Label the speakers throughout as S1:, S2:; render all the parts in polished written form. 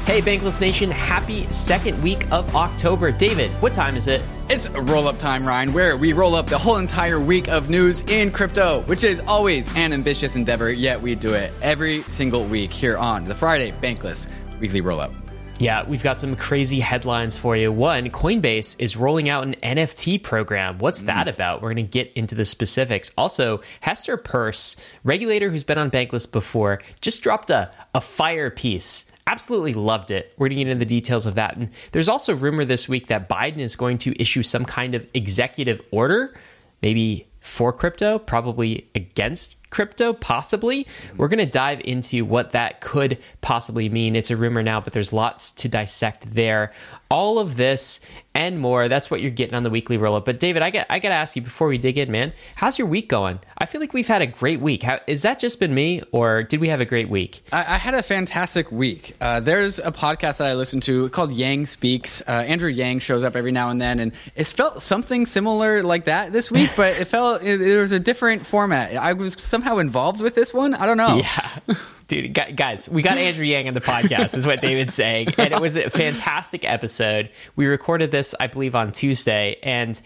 S1: Hey, Bankless Nation, happy second week of October. David, what time is it?
S2: It's roll-up time, Ryan, where we roll up the whole entire week of news in crypto, which is always an ambitious endeavor, yet we do it every single week here on the Friday Bankless Weekly Roll-Up.
S1: Yeah, we've got some crazy headlines for you. One, Coinbase is rolling out an NFT program. What's that about? We're going to get into the specifics. Also, Hester Peirce, regulator who's been on Bankless before, just dropped a fire piece. Absolutely loved it. We're going to get into the details of that. And there's also rumor this week that Biden is going to issue some kind of executive order, maybe for crypto, probably against crypto, possibly. We're going to dive into what that could possibly mean. It's a rumor now, but there's lots to dissect there. All of this and more, that's what you're getting on the weekly roll-up. But David, I got to ask you before we dig in, man, how's your week going? I feel like we've had a great week. Is that just been me, or did we have a great week?
S2: I had a fantastic week. There's a podcast that I listen to called Yang Speaks. Andrew Yang shows up every now and then, and it felt something similar like that this week, but there was a different format. I was somehow involved with this one. I don't know.
S1: Yeah. Dude, guys, we got Andrew Yang on the podcast, is what David's saying. And it was a fantastic episode. We recorded this, I believe, on Tuesday. And,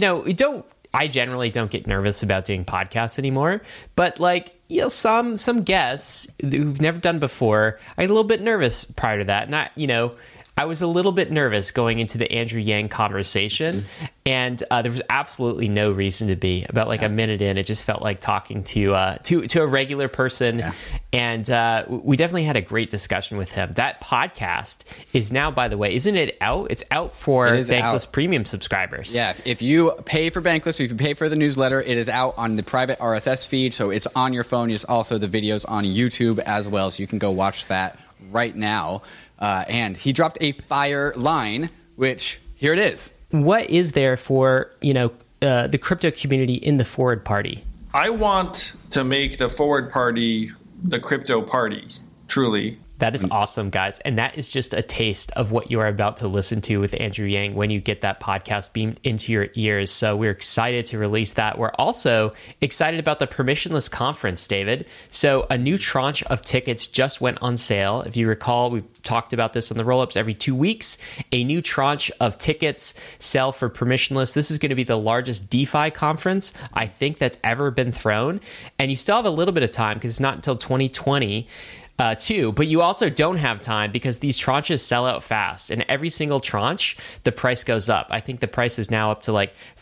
S1: I generally don't get nervous about doing podcasts anymore. But, some guests who've never done before, I get a little bit nervous prior to that. I was a little bit nervous going into the Andrew Yang conversation, and there was absolutely no reason to be. About a minute in, it just felt like talking to a regular person, and we definitely had a great discussion with him. That podcast is now, by the way, isn't it out? It's out for Bankless Premium subscribers.
S2: Yeah, if you pay for Bankless, if you pay for the newsletter, it is out on the private RSS feed, so it's on your phone. It's also the videos on YouTube as well, so you can go watch that right now. And he dropped a fire line, which here it is.
S1: What is there for, the crypto community in the Forward Party?
S3: I want to make the Forward Party the crypto party, truly.
S1: That is awesome, guys. And that is just a taste of what you are about to listen to with Andrew Yang when you get that podcast beamed into your ears. So we're excited to release that. We're also excited about the Permissionless Conference, David. So a new tranche of tickets just went on sale. If you recall, we've talked about this on the roll-ups every 2 weeks. A new tranche of tickets sell for Permissionless. This is going to be the largest DeFi conference I think that's ever been thrown. And you still have a little bit of time because it's not until 2020. But you also don't have time because these tranches sell out fast, and every single tranche, the price goes up. I think the price is now up to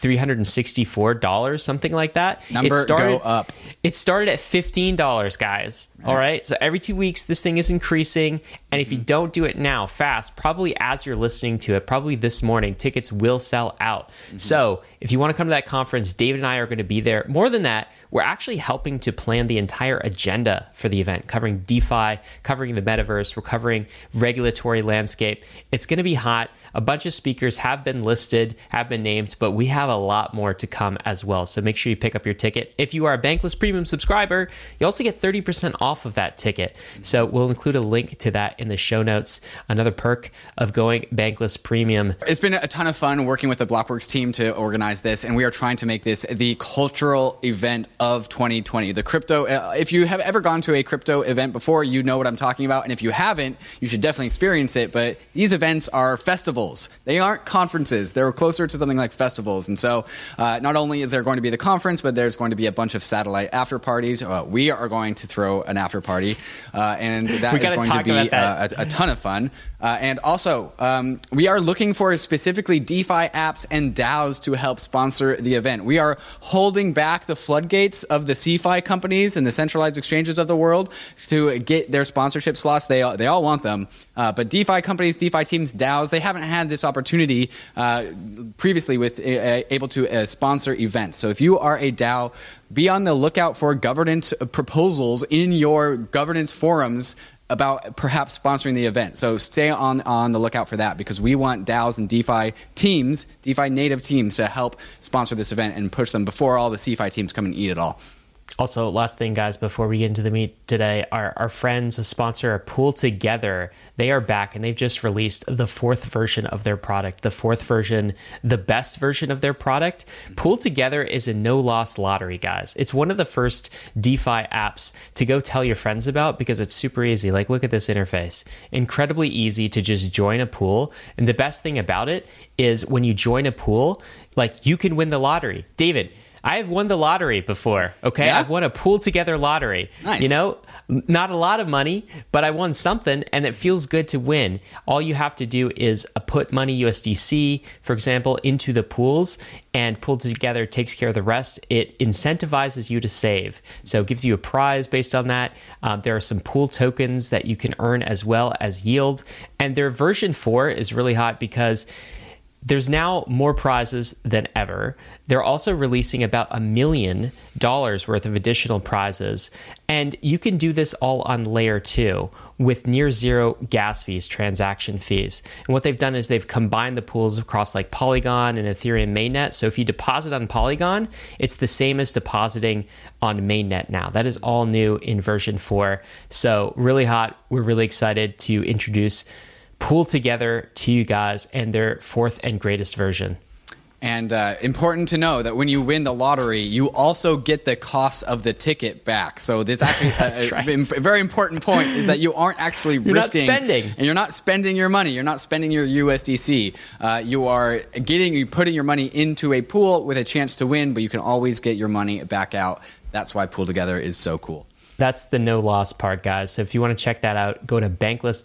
S1: $364, something like that.
S2: Go up.
S1: It started at $15, guys. All right. So every 2 weeks, this thing is increasing. And if you don't do it now fast, probably as you're listening to it, probably this morning, tickets will sell out. So if you want to come to that conference, David and I are going to be there. More than that, we're actually helping to plan the entire agenda for the event, covering DeFi, covering the metaverse, we're covering regulatory landscape. It's going to be hot. A bunch of speakers have been listed, have been named, but we have a lot more to come as well. So make sure you pick up your ticket. If you are a Bankless Premium subscriber, you also get 30% off of that ticket. So we'll include a link to that in the show notes. Another perk of going Bankless Premium.
S2: It's been a ton of fun working with the Blockworks team to organize this, and we are trying to make this the cultural event of 2020. The crypto, if you have ever gone to a crypto event before, you know what I'm talking about. And if you haven't, you should definitely experience it. But these events are festivals. They aren't conferences. They're closer to something like festivals. And so not only is there going to be the conference, but there's going to be a bunch of satellite after parties. We are going to throw an after party, and that is going to be a ton of fun. And also, we are looking for specifically DeFi apps and DAOs to help sponsor the event. We are holding back the floodgates of the CeFi companies and the centralized exchanges of the world to get their sponsorship slots. They all want them. But DeFi companies, DeFi teams, DAOs, they haven't had this opportunity previously with able to sponsor events. So if you are a DAO, be on the lookout for governance proposals in your governance forums about perhaps sponsoring the event. So stay on the lookout for that, because we want DAOs and DeFi teams, DeFi native teams, to help sponsor this event and push them before all the CeFi teams come and eat it all.
S1: Also, last thing, guys, before we get into the meat today, our friends, a sponsor, Pool Together, they are back and they've just released the fourth version of their product. The fourth version, the best version of their product. Pool Together is a no-loss lottery, guys. It's one of the first DeFi apps to go tell your friends about because it's super easy. Like, look at this interface. Incredibly easy to just join a pool. And the best thing about it is when you join a pool, like, you can win the lottery. David, I have won the lottery before, okay?
S2: Yeah?
S1: I've won a Pool Together lottery.
S2: Nice.
S1: You know, not a lot of money, but I won something, and it feels good to win. All you have to do is put money, USDC, for example, into the pools, and Pool Together takes care of the rest. It incentivizes you to save. So it gives you a prize based on that. There are some pool tokens that you can earn as well as yield. And their version 4 is really hot because there's now more prizes than ever. They're also releasing about $1 million worth of additional prizes. And you can do this all on layer 2 with near zero gas fees, transaction fees. And what they've done is they've combined the pools across like Polygon and Ethereum mainnet. So if you deposit on Polygon, it's the same as depositing on mainnet now. That is all new in version 4. So really hot. We're really excited to introduce Pool Together to you guys and their fourth and greatest version.
S2: And important to know that when you win the lottery, you also get the cost of the ticket back. So this actually a very important point is that you aren't actually
S1: you're
S2: risking.
S1: Not spending.
S2: And you're not spending your money. You're not spending your USDC. You are putting your money into a pool with a chance to win, but you can always get your money back out. That's why Pool Together is so cool.
S1: That's the no loss part, guys. So if you want to check that out, go to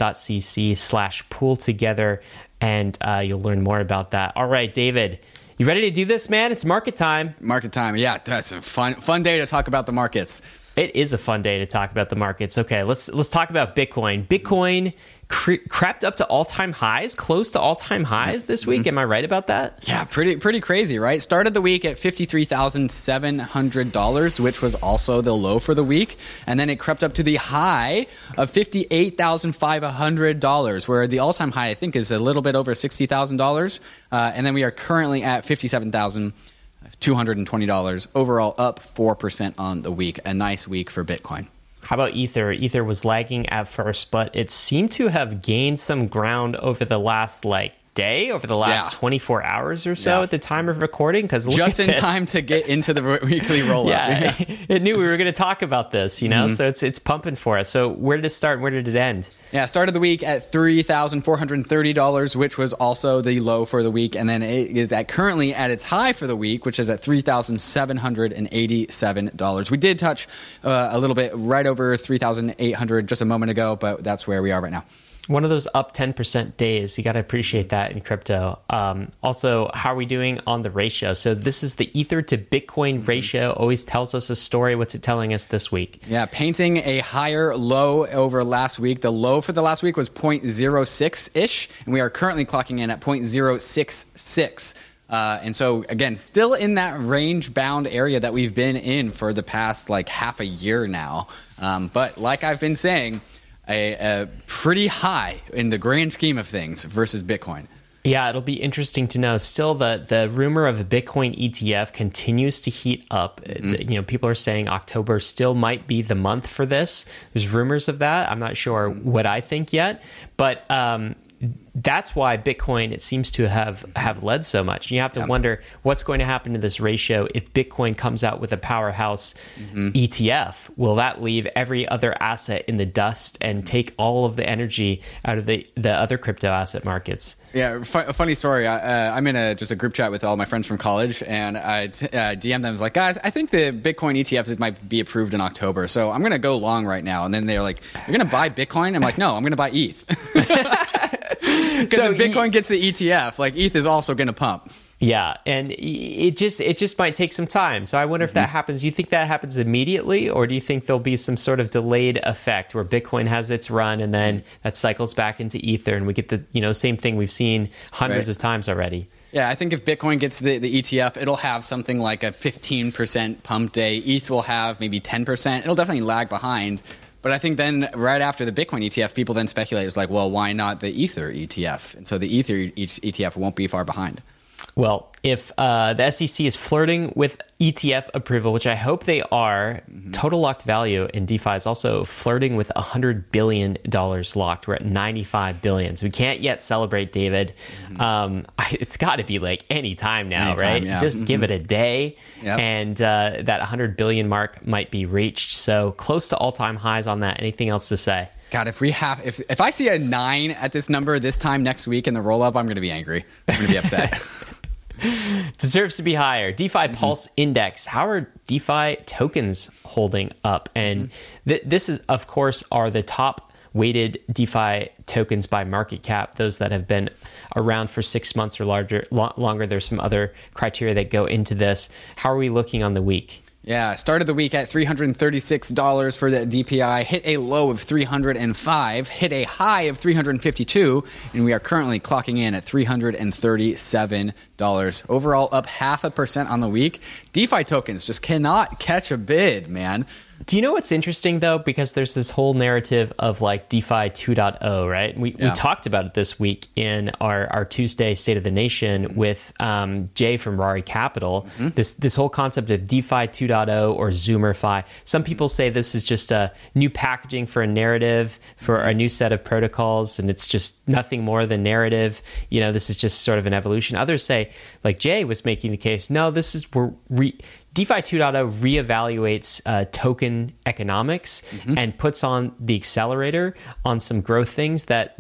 S1: bankless.cc/pool together and you'll learn more about that. All right, David, you ready to do this, man? It's market time.
S2: Market time. Yeah, that's a fun day to talk about the markets.
S1: It is a fun day to talk about the markets. Okay, let's talk about Bitcoin. Bitcoin crept up to all-time highs, close to all-time highs this week. Am I right about that?
S2: Yeah, pretty crazy, right? Started the week at $53,700, which was also the low for the week, and then it crept up to the high of $58,500, where the all-time high I think is a little bit over $60,000, and then we are currently at $57,220 overall, up 4% on the week. A nice week for Bitcoin.
S1: How about Ether? Ether was lagging at first, but it seemed to have gained some ground over the last day, over the last 24 hours or so at the time of recording. Because
S2: just in time to get into the weekly roll-up.
S1: Yeah, it knew we were going to talk about this, you know, so it's pumping for us. So where did it start and where did it end?
S2: Yeah, started the week at $3,430, which was also the low for the week. And then it is currently at its high for the week, which is at $3,787. We did touch a little bit right over 3,800 just a moment ago, but that's where we are right now.
S1: One of those up 10% days. You got to appreciate that in crypto. Also, how are we doing on the ratio? So this is the Ether to Bitcoin ratio. Always tells us a story. What's it telling us this week?
S2: Yeah, painting a higher low over last week. The low for the last week was 0.06-ish, and we are currently clocking in at 0.066. And so, again, still in that range-bound area that we've been in for the past, half a year now. But like I've been saying, a pretty high in the grand scheme of things versus Bitcoin.
S1: Yeah, it'll be interesting to know. Still, the rumor of the Bitcoin ETF continues to heat up. You know, people are saying October still might be the month for this. There's rumors of that. I'm not sure what I think yet, but that's why Bitcoin, it seems to have led so much. You have to wonder what's going to happen to this ratio if Bitcoin comes out with a powerhouse ETF. Will that leave every other asset in the dust and take all of the energy out of the other crypto asset markets?
S2: Yeah, a funny story. I'm in a group chat with all my friends from college, and I DM them. I was like, guys, I think the Bitcoin ETF might be approved in October, so I'm going to go long right now. And then they're like, you're going to buy Bitcoin? I'm like, no, I'm going to buy ETH. Because if Bitcoin gets the ETF, ETH is also going to pump.
S1: Yeah, and it just might take some time. So I wonder if that happens. Do you think that happens immediately, or do you think there'll be some sort of delayed effect where Bitcoin has its run and then that cycles back into Ether and we get the same thing we've seen hundreds of times already?
S2: Yeah, I think if Bitcoin gets the ETF, it'll have something like a 15% pump day. ETH will have maybe 10%. It'll definitely lag behind. But I think then right after the Bitcoin ETF, people then speculate, it's like, well, why not the Ether ETF? And so the Ether ETF won't be far behind.
S1: Well, if the SEC is flirting with ETF approval, which I hope they are, total locked value in DeFi is also flirting with $100 billion locked. We're at $95 billion. So we can't yet celebrate, David. It's got to be like any time now, right?
S2: Yeah.
S1: Just give it a day, and that $100 billion mark might be reached. So close to all-time highs on that. Anything else to say?
S2: God, if I see a 9 at this number this time next week in the roll-up, I'm going to be angry. I'm going to be upset.
S1: Deserves to be higher. DeFi Pulse Index. How are DeFi tokens holding up? And this is, of course, are the top weighted DeFi tokens by market cap, those that have been around for 6 months or longer. There's some other criteria that go into this. How are we looking on the week?
S2: Yeah, started the week at $336 for the DPI, hit a low of $305, hit a high of $352, and we are currently clocking in at $337. Overall, up 0.5% on the week. DeFi tokens just cannot catch a bid, man.
S1: Do you know what's interesting, though? Because there's this whole narrative of like DeFi 2.0, right? We talked about it this week in our Tuesday State of the Nation with Jay from Rari Capital. This whole concept of DeFi 2.0 or Zoomerfi. Some people say this is just a new packaging for a narrative, for a new set of protocols, and it's just nothing more than narrative. You know, this is just sort of an evolution. Others say, like Jay was making the case, no, this is DeFi 2.0 reevaluates token economics and puts on the accelerator on some growth things that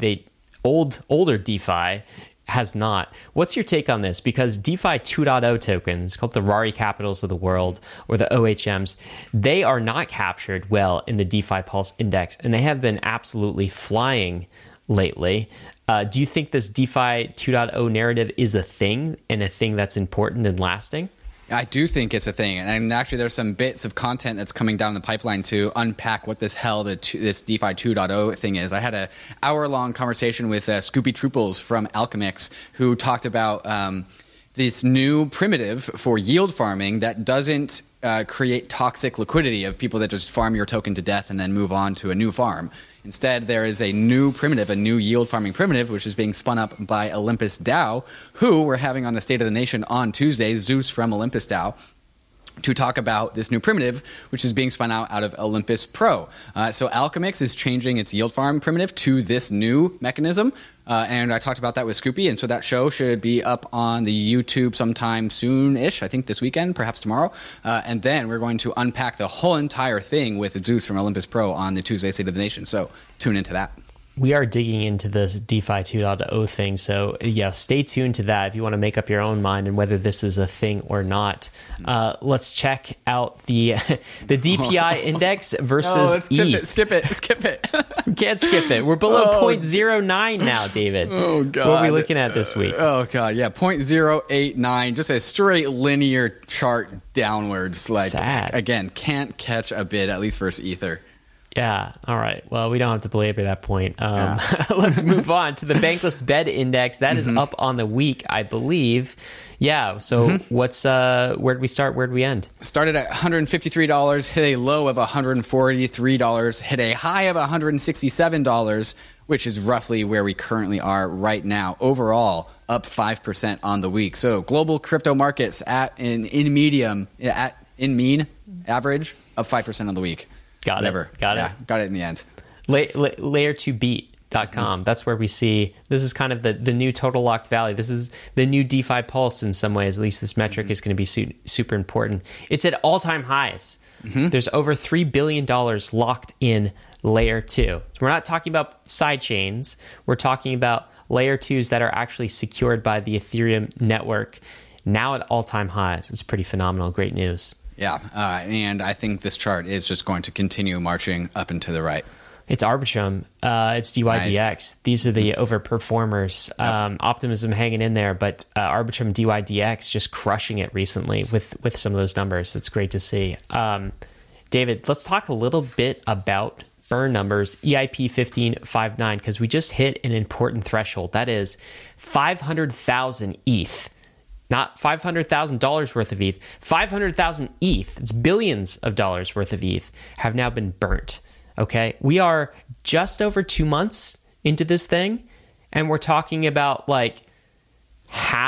S1: older DeFi has not. What's your take on this? Because DeFi 2.0 tokens, called the Rari Capitals of the world or the OHMs, they are not captured well in the DeFi Pulse Index, and they have been absolutely flying lately. Do you think this DeFi 2.0 narrative is a thing and a thing that's important and lasting?
S2: I do think it's a thing. And actually, there's some bits of content that's coming down the pipeline to unpack what this DeFi 2.0 thing is. I had an hour-long conversation with Scoopy Trooples from Alchemix, who talked about this new primitive for yield farming that doesn't create toxic liquidity of people that just farm your token to death and then move on to a new farm. Instead, there is a new primitive, a new yield farming primitive, which is being spun up by Olympus DAO, who we're having on the State of the Nation on Tuesday, Zeus from Olympus DAO, to talk about this new primitive, which is being spun out of Olympus Pro. So Alchemix is changing its yield farm primitive to this new mechanism. And I talked about that with Scoopy. And so that show should be up on the YouTube sometime soon-ish, I think this weekend, perhaps tomorrow. And then we're going to unpack the whole entire thing with Zeus from Olympus Pro on the Tuesday State of the Nation. So tune into that.
S1: We are digging into this DeFi 2.0 thing. So yeah, stay tuned to that if you want to make up your own mind and whether this is a thing or not. Let's check out the DPI index versus ETH.
S2: Skip it.
S1: We can't skip it. We're below 0.09 now, David.
S2: Oh, God.
S1: What are we looking at this week?
S2: Oh, God. Yeah, 0.089. Just a straight linear chart downwards. Like,
S1: sad.
S2: Again, can't catch a bid, at least versus Ether.
S1: Yeah. All right. Well, we don't have to belabor that point. Let's move on to the Bankless Bed Index. That is up on the week, I believe. Yeah. So what's where'd we start? Where'd we end?
S2: Started at $153, hit a low of $143, hit a high of $167, which is roughly where we currently are right now. Overall, up 5% on the week. So global crypto markets in mean average up 5% on the week.
S1: Got it
S2: in the end.
S1: Layer2Beat.com. That's where we see this is kind of the new total locked value. This is the new DeFi Pulse in some ways. At least this metric is going to be super important. It's at all-time highs. There's over $3 billion locked in Layer 2. So we're not talking about side chains. We're talking about Layer 2s that are actually secured by the Ethereum network. Now at all-time highs. It's pretty phenomenal. Great news.
S2: Yeah, and I think this chart is just going to continue marching up and to the right.
S1: It's Arbitrum. It's DYDX. Nice. These are the overperformers. Optimism hanging in there, but Arbitrum DYDX just crushing it recently with some of those numbers. So it's great to see. David, let's talk a little bit about burn numbers, EIP 1559, because we just hit an important threshold. That is 500,000 ETH. Not $500,000 worth of ETH, 500,000 ETH, it's billions of dollars worth of ETH, have now been burnt, okay? We are just over 2 months into this thing, and we're talking about like half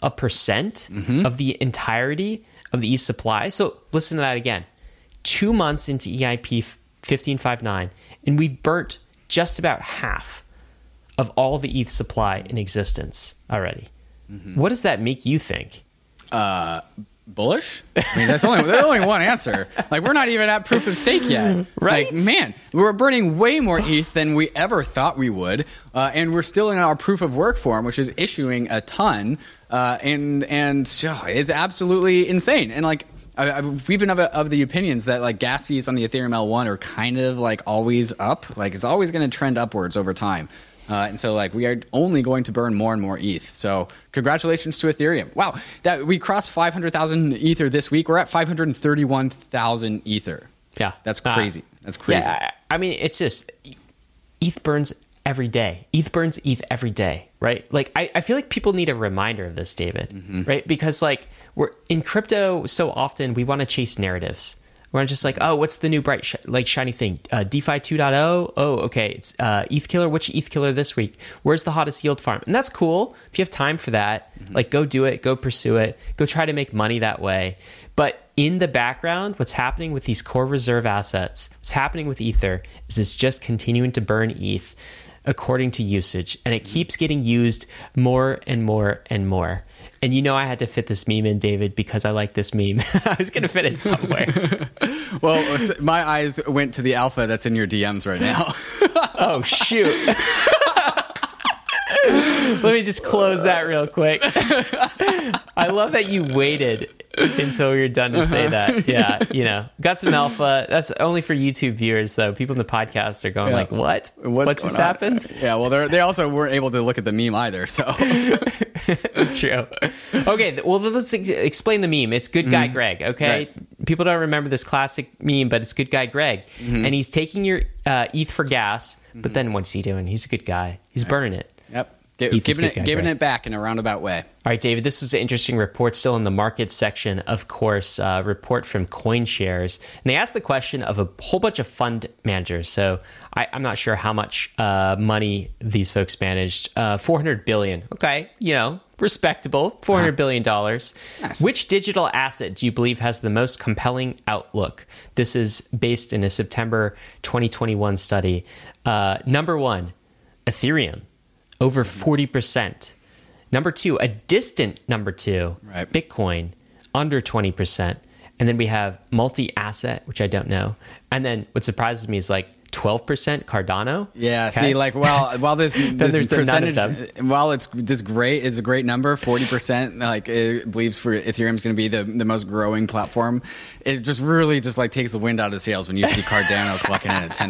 S1: of the entirety of the ETH supply. So listen to that again. 2 months into EIP 1559, and we burnt just about half of all the ETH supply in existence already. What does that make you think?
S2: Bullish? I mean, there's only one answer. Like, we're not even at proof of stake yet.
S1: Right?
S2: Like, man, we're burning way more ETH than we ever thought we would, and we're still in our proof of work form, which is issuing a ton, and it's absolutely insane. And like, we've been of the opinions that like gas fees on the Ethereum L1 are kind of like always up. Like, it's always going to trend upwards over time. And so, like, we are only going to burn more and more ETH. So, congratulations to Ethereum. Wow, that we crossed 500,000 Ether this week. We're at 531,000 Ether.
S1: Yeah,
S2: that's crazy. That's crazy.
S1: Yeah, I mean, it's just ETH burns every day. ETH burns ETH every day, right? Like, I feel like people need a reminder of this, David, right? Because like we're in crypto, so often we want to chase narratives. We're just like, oh, what's the new bright, shiny thing? DeFi 2.0? Oh, okay. It's ETH killer. Which ETH killer this week? Where's the hottest yield farm? And that's cool. If you have time for that, like, go do it. Go pursue it. Go try to make money that way. But in the background, what's happening with these core reserve assets, what's happening with Ether, is it's just continuing to burn ETH according to usage. And it keeps getting used more and more and more. And you know I had to fit this meme in, David, because I like this meme. I was going to fit it somewhere.
S2: Well, my eyes went to the alpha that's in your DMs right now.
S1: Oh, shoot. Let me just close that real quick. I love that you waited until you're done to say that. Yeah, you know, got some alpha. That's only for YouTube viewers, though. People in the podcast are going like, what? What just happened?
S2: Yeah, well, they also weren't able to look at the meme either, so.
S1: True. Okay, well, let's explain the meme. It's Good Guy Greg, okay? Right. People don't remember this classic meme, but it's Good Guy Greg. And he's taking your ETH for gas, but then what's he doing? He's a good guy. He's burning it.
S2: Yep. Giving it back in a roundabout way.
S1: All right, David, this was an interesting report still in the markets section, of course, report from CoinShares. And they asked the question of a whole bunch of fund managers. So I'm not sure how much money these folks managed. $400 billion. Okay, you know, respectable. $400 billion. Nice. Which digital asset do you believe has the most compelling outlook? This is based in a September 2021 study. Number one, Ethereum. Over 40%. Number two, a distant number two, Bitcoin, under 20%. And then we have multi-asset, which I don't know. And then what surprises me is like 12% Cardano.
S2: Yeah, okay. See, like, while this percentage, while it's a great number, 40%, like, it believes for Ethereum is going to be the most growing platform. It just really just like takes the wind out of the sails when you see Cardano clocking in at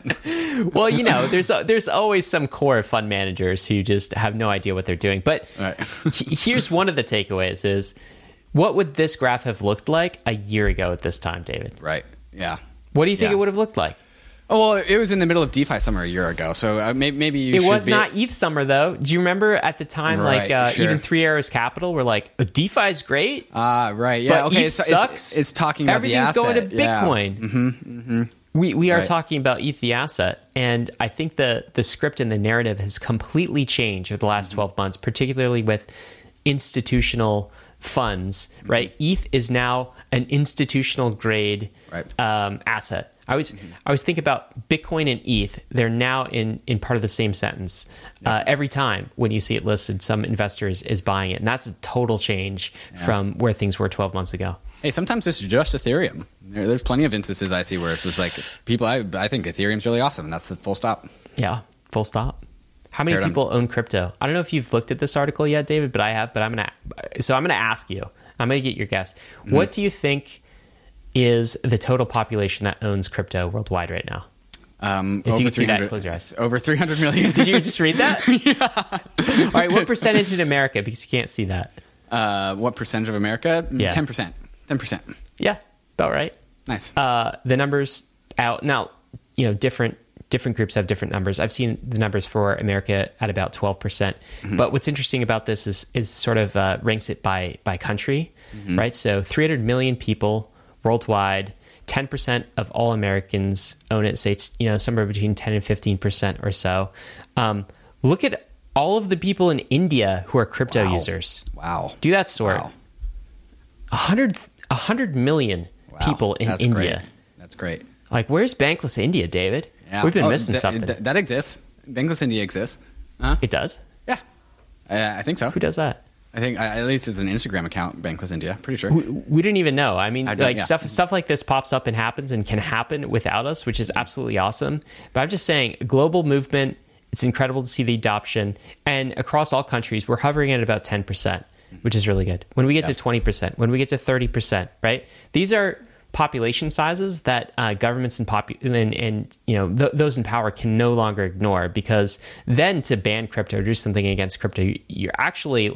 S2: 10%.
S1: Well, you know, there's always some core fund managers who just have no idea what they're doing. But here's one of the takeaways is, what would this graph have looked like a year ago at this time, David?
S2: Right, yeah.
S1: What do you think it would have looked like?
S2: Oh, well, it was in the middle of DeFi summer a year ago, so maybe you should be... It was
S1: not ETH summer, though. Do you remember at the time, even Three Arrows Capital were like, DeFi is great?
S2: Right, yeah.
S1: But
S2: okay,
S1: ETH sucks.
S2: It's talking about the asset.
S1: Everything's going to Bitcoin. Yeah. We are talking about ETH, the asset. And I think the script and the narrative has completely changed over the last 12 months, particularly with institutional funds, right? ETH is now an institutional grade asset. I always think about Bitcoin and ETH. They're now in part of the same sentence. Every time when you see it listed, some investor is buying it. And that's a total change from where things were 12 months ago.
S2: Hey, sometimes it's just Ethereum. There's plenty of instances I see where it's just like, people, I think Ethereum's really awesome. And that's the full stop.
S1: Yeah, full stop. How many people own crypto? I don't know if you've looked at this article yet, David, but I have. But I'm gonna ask you. I'm gonna get your guess. What do you think is the total population that owns crypto worldwide right now? If you can see that, close your eyes.
S2: Over 300 million.
S1: Did you just read that?
S2: Yeah.
S1: All right. What percentage in America? Because you can't see that.
S2: What percentage of America?
S1: Yeah.
S2: 10%. 10%.
S1: Yeah, about right.
S2: Nice.
S1: The numbers out now. You know, different groups have different numbers. I've seen the numbers for America at about 12%. But what's interesting about this is sort of ranks it by country, right? So 300 million people worldwide, 10% of all Americans own it. Say it's, you know, somewhere between 10 and 15% or so. Look at all of the people in India who are crypto users.
S2: Wow.
S1: Do that sort.
S2: Wow.
S1: 100 million people in India.
S2: Great. That's great.
S1: Like, where's Bankless India, David?
S2: Yeah.
S1: We've been missing something.
S2: That exists. Bankless India exists.
S1: It does?
S2: Yeah. I think so.
S1: Who does that?
S2: I think at least it's an Instagram account, Bankless India. Pretty sure.
S1: We didn't even know. I mean, stuff like this pops up and happens and can happen without us, which is absolutely awesome. But I'm just saying, global movement, it's incredible to see the adoption. And across all countries, we're hovering at about 10%, which is really good. When we get to 20%, when we get to 30%, right? These are population sizes that governments and those in power can no longer ignore, because then to ban crypto or do something against crypto, you're actually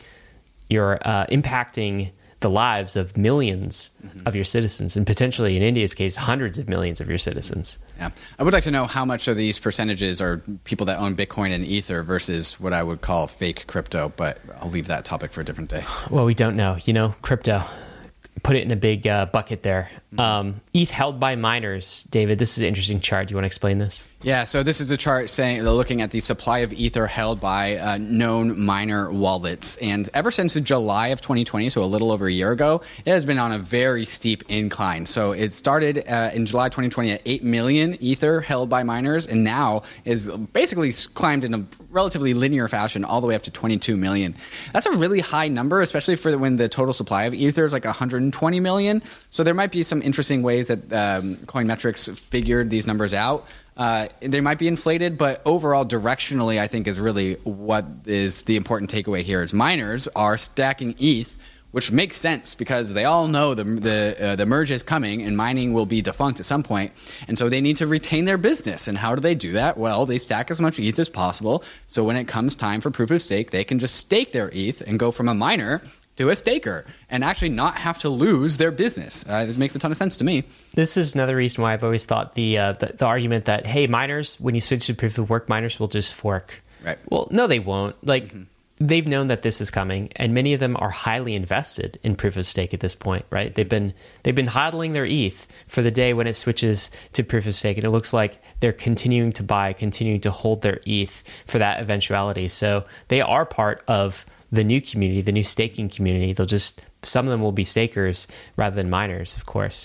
S1: you're impacting the lives of millions of your citizens, and potentially in India's case, hundreds of millions of your citizens.
S2: Yeah. I would like to know how much of these percentages are people that own Bitcoin and Ether versus what I would call fake crypto, but I'll leave that topic for a different day.
S1: Well, we don't know. Crypto. Put it in a big bucket there. ETH held by miners. David, this is an interesting chart. Do you want to explain this?
S2: Yeah, so this is a chart looking at the supply of Ether held by known miner wallets. And ever since July of 2020, so a little over a year ago, it has been on a very steep incline. So it started in July 2020 at 8 million Ether held by miners, and now is basically climbed in a relatively linear fashion all the way up to 22 million. That's a really high number, especially for when the total supply of Ether is like 120 million. So there might be some interesting ways that Coinmetrics figured these numbers out. They might be inflated, but overall, directionally, I think is really what is the important takeaway here. Is miners are stacking ETH, which makes sense because they all know the merge is coming and mining will be defunct at some point, and so they need to retain their business. And how do they do that? Well, they stack as much ETH as possible, so when it comes time for proof of stake, they can just stake their ETH and go from a miner to a staker and actually not have to lose their business. It makes a ton of sense to me.
S1: This is another reason why I've always thought the argument that, hey, miners, when you switch to proof of work, miners will just fork.
S2: Right.
S1: Well, no, they won't. They've known that this is coming, and many of them are highly invested in proof of stake at this point, right? They've been hodling their ETH for the day when it switches to proof of stake, and it looks like they're continuing to buy, continuing to hold their ETH for that eventuality. So they are part of the new community, the new staking community. Some of them will be stakers rather than miners, of course.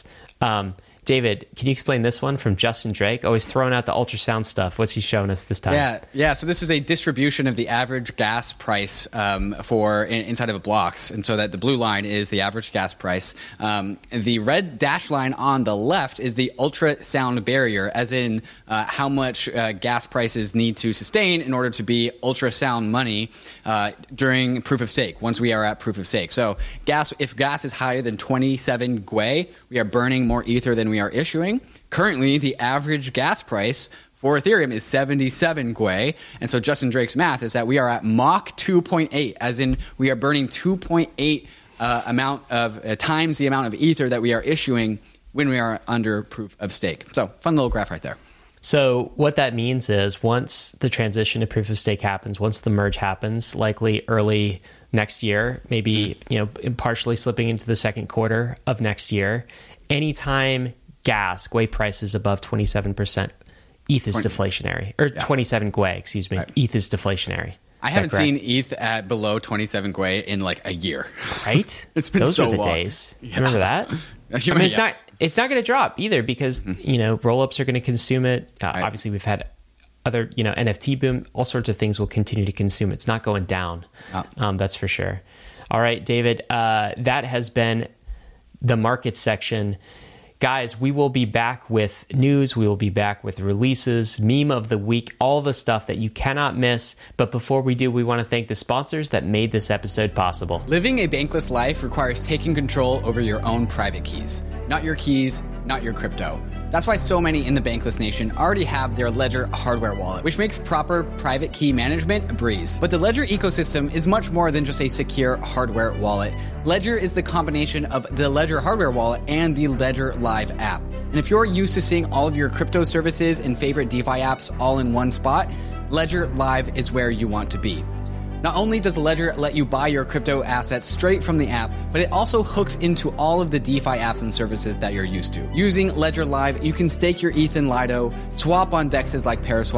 S1: David, can you explain this one from Justin Drake? Always throwing out the ultrasound stuff. What's he showing us this time?
S2: Yeah. So this is a distribution of the average gas price for inside of blocks, and so that the blue line is the average gas price. The red dashed line on the left is the ultrasound barrier, as in how much gas prices need to sustain in order to be ultrasound money during proof of stake. Once we are at proof of stake, so if gas is higher than 27 Gwei, we are burning more Ether than we are issuing. Currently, the average gas price for Ethereum is 77 Gwei. And so Justin Drake's math is that we are at Mach 2.8, as in we are burning 2.8 amount of times the amount of Ether that we are issuing when we are under proof of stake. So fun little graph right there.
S1: So what that means is once the transition to proof of stake happens, once the merge happens, likely early next year, maybe partially slipping into the second quarter of next year, anytime gas Gwei price is above 27%, ETH is deflationary, or 27 Gwei, excuse me. Right. ETH is deflationary.
S2: I haven't seen ETH at below 27 Gwei in like a year.
S1: Right?
S2: It's been
S1: Those
S2: so
S1: were the
S2: long.
S1: Days. Yeah. Remember that? It's not going to drop either because roll-ups are going to consume it. Right. Obviously, we've had other NFT boom. All sorts of things will continue to consume it. It's not going down. That's for sure. All right, David. That has been the market section. Guys, we will be back with news. We will be back with releases, meme of the week, all the stuff that you cannot miss. But before we do, we want to thank the sponsors that made this episode possible.
S2: Living a bankless life requires taking control over your own private keys. Not your keys, not your crypto. That's why so many in the Bankless Nation already have their Ledger hardware wallet, which makes proper private key management a breeze. But the Ledger ecosystem is much more than just a secure hardware wallet. Ledger is the combination of the Ledger hardware wallet and the Ledger Live app. And if you're used to seeing all of your crypto services and favorite DeFi apps all in one spot, Ledger Live is where you want to be. Not only does Ledger let you buy your crypto assets straight from the app, but it also hooks into all of the DeFi apps and services that you're used to. Using Ledger Live, you can stake your ETH in Lido, swap on dexes like Paraswap,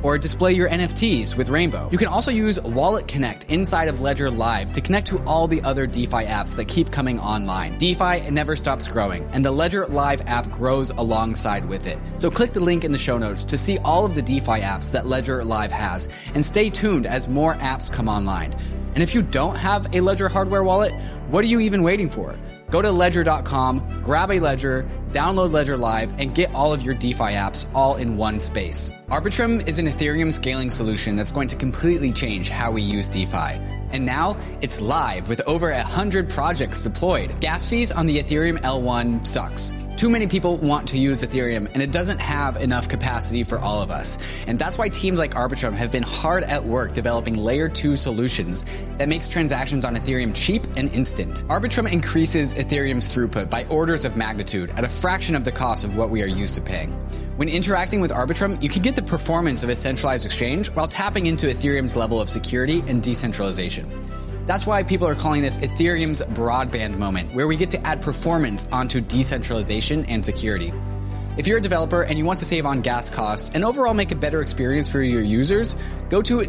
S2: or display your NFTs with Rainbow. You can also use Wallet Connect inside of Ledger Live to connect to all the other DeFi apps that keep coming online. DeFi never stops growing, and the Ledger Live app grows alongside with it. So click the link in the show notes to see all of the DeFi apps that Ledger Live has, and stay tuned as more apps come online. And if you don't have a Ledger hardware wallet, what are you even waiting for? Go to ledger.com, grab a Ledger, download Ledger Live, and get all of your DeFi apps all in one space. Arbitrum is an Ethereum scaling solution that's going to completely change how we use DeFi. And now it's live with over 100 projects deployed. Gas fees on the Ethereum L1 sucks. Too many people want to use Ethereum, and it doesn't have enough capacity for all of us. And that's why teams like Arbitrum have been hard at work developing layer 2 solutions that makes transactions on Ethereum cheap and instant. Arbitrum increases Ethereum's throughput by orders of magnitude at a fraction of the cost of what we are used to paying. When interacting with Arbitrum, you can get the performance of a centralized exchange while tapping into Ethereum's level of security and decentralization. That's why people are calling this Ethereum's broadband moment, where we get to add performance onto decentralization and security. If you're a developer and you want to save on gas costs and overall make a better experience for your users, go to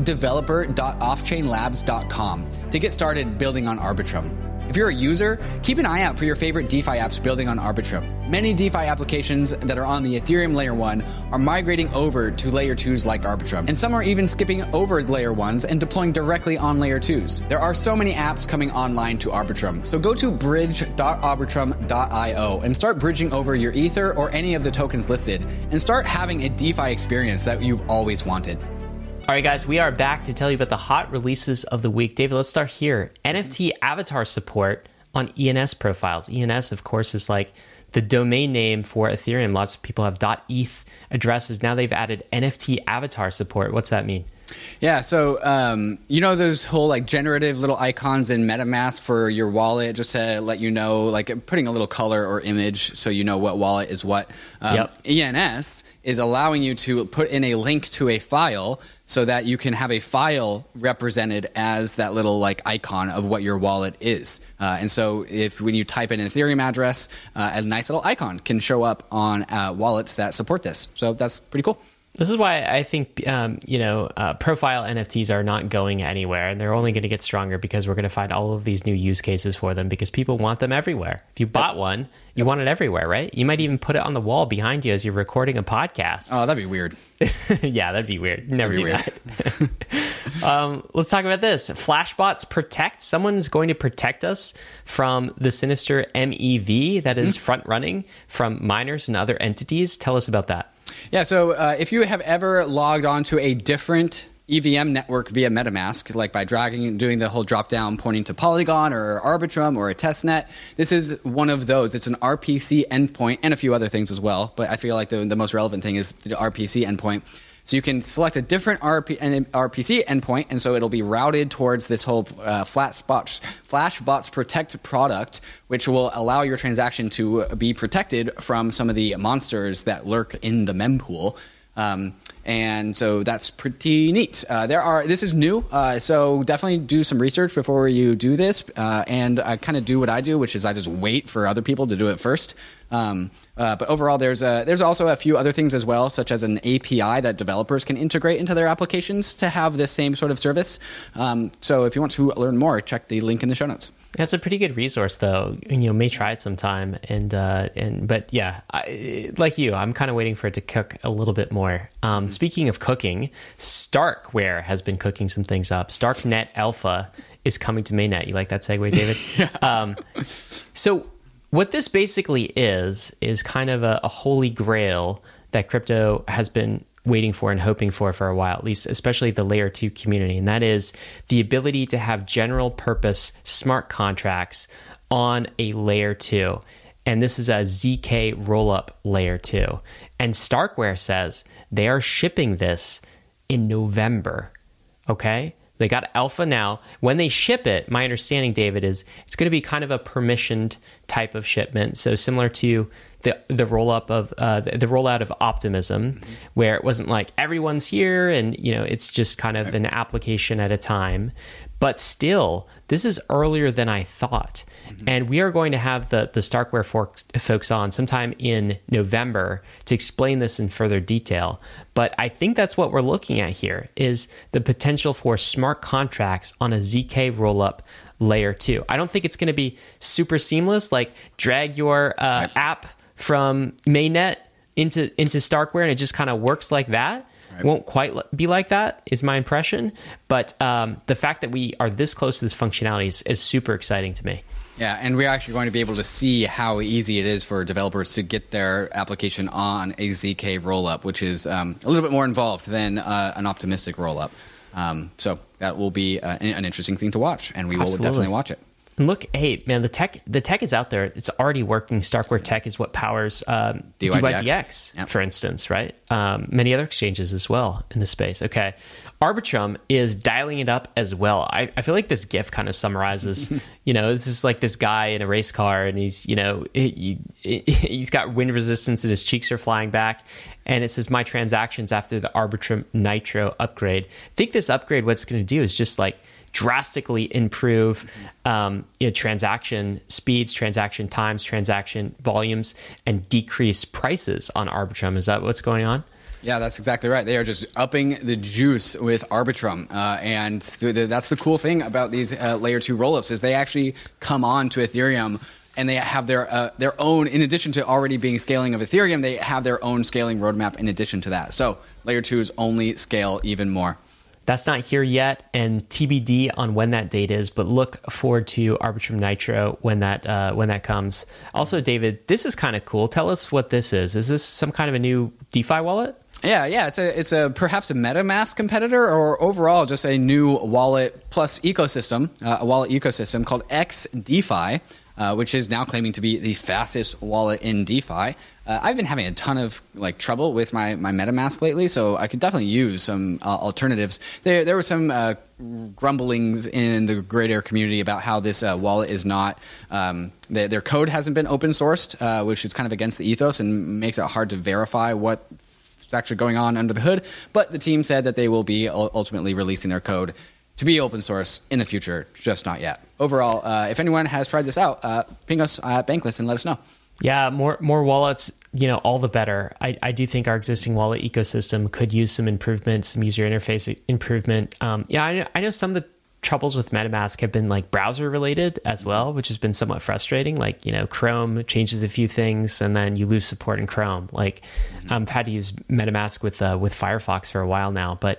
S2: developer.offchainlabs.com to get started building on Arbitrum. If you're a user, keep an eye out for your favorite DeFi apps building on Arbitrum. Many DeFi applications that are on the Ethereum Layer 1 are migrating over to Layer 2s like Arbitrum, and some are even skipping over Layer 1s and deploying directly on Layer 2s. There are so many apps coming online to Arbitrum, so go to bridge.arbitrum.io and start bridging over your Ether or any of the tokens listed, and start having a DeFi experience that you've always wanted.
S1: All right, guys, we are back to tell you about the hot releases of the week. David, let's start here. NFT avatar support on ENS profiles. ENS, of course, is like the domain name for Ethereum. Lots of people have .eth addresses. Now they've added NFT avatar support. What's that mean?
S2: Yeah, so you know those whole like generative little icons in MetaMask for your wallet, just to let you know, like putting a little color or image so you know what wallet is what. ENS is allowing you to put in a link to a file so that you can have a file represented as that little like icon of what your wallet is. And so if when you type in an Ethereum address, a nice little icon can show up on wallets that support this. So that's pretty cool.
S1: This is why I think, profile NFTs are not going anywhere, and they're only going to get stronger because we're going to find all of these new use cases for them because people want them everywhere. If you bought one, you want it everywhere, right? You might even put it on the wall behind you as you're recording a podcast.
S2: Oh, that'd be weird.
S1: Yeah, that'd be weird. Never do that. Let's talk about this. Flashbots Protect. Someone's going to protect us from the sinister MEV that is front running from miners and other entities. Tell us about that.
S2: Yeah, so if you have ever logged onto a different EVM network via MetaMask, like by dragging and doing the whole drop down pointing to Polygon or Arbitrum or a testnet, this is one of those. It's an RPC endpoint and a few other things as well, but I feel like the most relevant thing is the RPC endpoint. So you can select a different RPC endpoint, and so it'll be routed towards this whole Flashbots Protect product, which will allow your transaction to be protected from some of the monsters that lurk in the mempool. And so that's pretty neat. This is new, so definitely do some research before you do this. And I kind of do what I do, which is I just wait for other people to do it first. But overall, there's also a few other things as well, such as an API that developers can integrate into their applications to have this same sort of service. So if you want to learn more, check the link in the show notes.
S1: That's a pretty good resource, though. May try it sometime. But yeah, like you, I'm kind of waiting for it to cook a little bit more. Speaking of cooking, Starkware has been cooking some things up. Starknet Alpha is coming to mainnet. You like that segue, David? So what this basically is kind of a holy grail that crypto has been waiting for and hoping for a while, at least, especially the layer 2 community. And that is the ability to have general purpose smart contracts on a layer 2. And this is a ZK rollup layer 2. And Starkware says they are shipping this in November. Okay? They got alpha now. When they ship it, my understanding, David, is it's going to be kind of a permissioned type of shipment. So similar to the rollout of Optimism, where it wasn't like everyone's here and it's just kind of an application at a time. But still, this is earlier than I thought. And we are going to have the Starkware folks on sometime in November to explain this in further detail. But I think that's what we're looking at here is the potential for smart contracts on a ZK rollup layer 2. I don't think it's going to be super seamless, like drag your app from mainnet into Starkware and it just kind of works like that. Right. Won't quite be like that, is my impression. But the fact that we are this close to this functionality is super exciting to me.
S2: Yeah, and we're actually going to be able to see how easy it is for developers to get their application on a ZK rollup, which is a little bit more involved than an optimistic rollup. So that will be an interesting thing to watch, and we will definitely watch it.
S1: Look, hey, man, the tech is out there. It's already working. Starkware Tech is what powers DYDX, for instance, right? Many other exchanges as well in the space. Okay. Arbitrum is dialing it up as well. I feel like this GIF kind of summarizes, this is like this guy in a race car and he's, he's got wind resistance and his cheeks are flying back. And it says, my transactions after the Arbitrum Nitro upgrade. I think this upgrade, what it's going to do is just like drastically improve transaction speeds, transaction times, transaction volumes, and decrease prices on Arbitrum. Is that what's going on?
S2: Yeah, that's exactly right. They are just upping the juice with Arbitrum. And that's the cool thing about these layer 2 rollups is they actually come on to Ethereum and they have their own, in addition to already being scaling of Ethereum, they have their own scaling roadmap in addition to that. So layer 2s only scale even more.
S1: That's not here yet, and TBD on when that date is, but look forward to Arbitrum Nitro when that comes. Also, David, this is kind of cool. Tell us what this is. Is this some kind of a new DeFi wallet?
S2: Yeah, it's a perhaps a MetaMask competitor, or overall just a new wallet plus ecosystem, a wallet ecosystem called XDeFi, which is now claiming to be the fastest wallet in DeFi. I've been having a ton of trouble with my MetaMask lately, so I could definitely use some alternatives. There were some grumblings in the greater community about how this wallet is not their code hasn't been open sourced, which is kind of against the ethos and makes it hard to verify what's actually going on under the hood. But the team said that they will be ultimately releasing their code to be open source in the future, just not yet. Overall, if anyone has tried this out, ping us at Bankless and let us know.
S1: Yeah, more wallets, all the better. I do think our existing wallet ecosystem could use some improvement, some user interface improvement. I know some of the troubles with MetaMask have been browser related as well, which has been somewhat frustrating. Chrome changes a few things and then you lose support in Chrome. I've had to use MetaMask with Firefox for a while now, but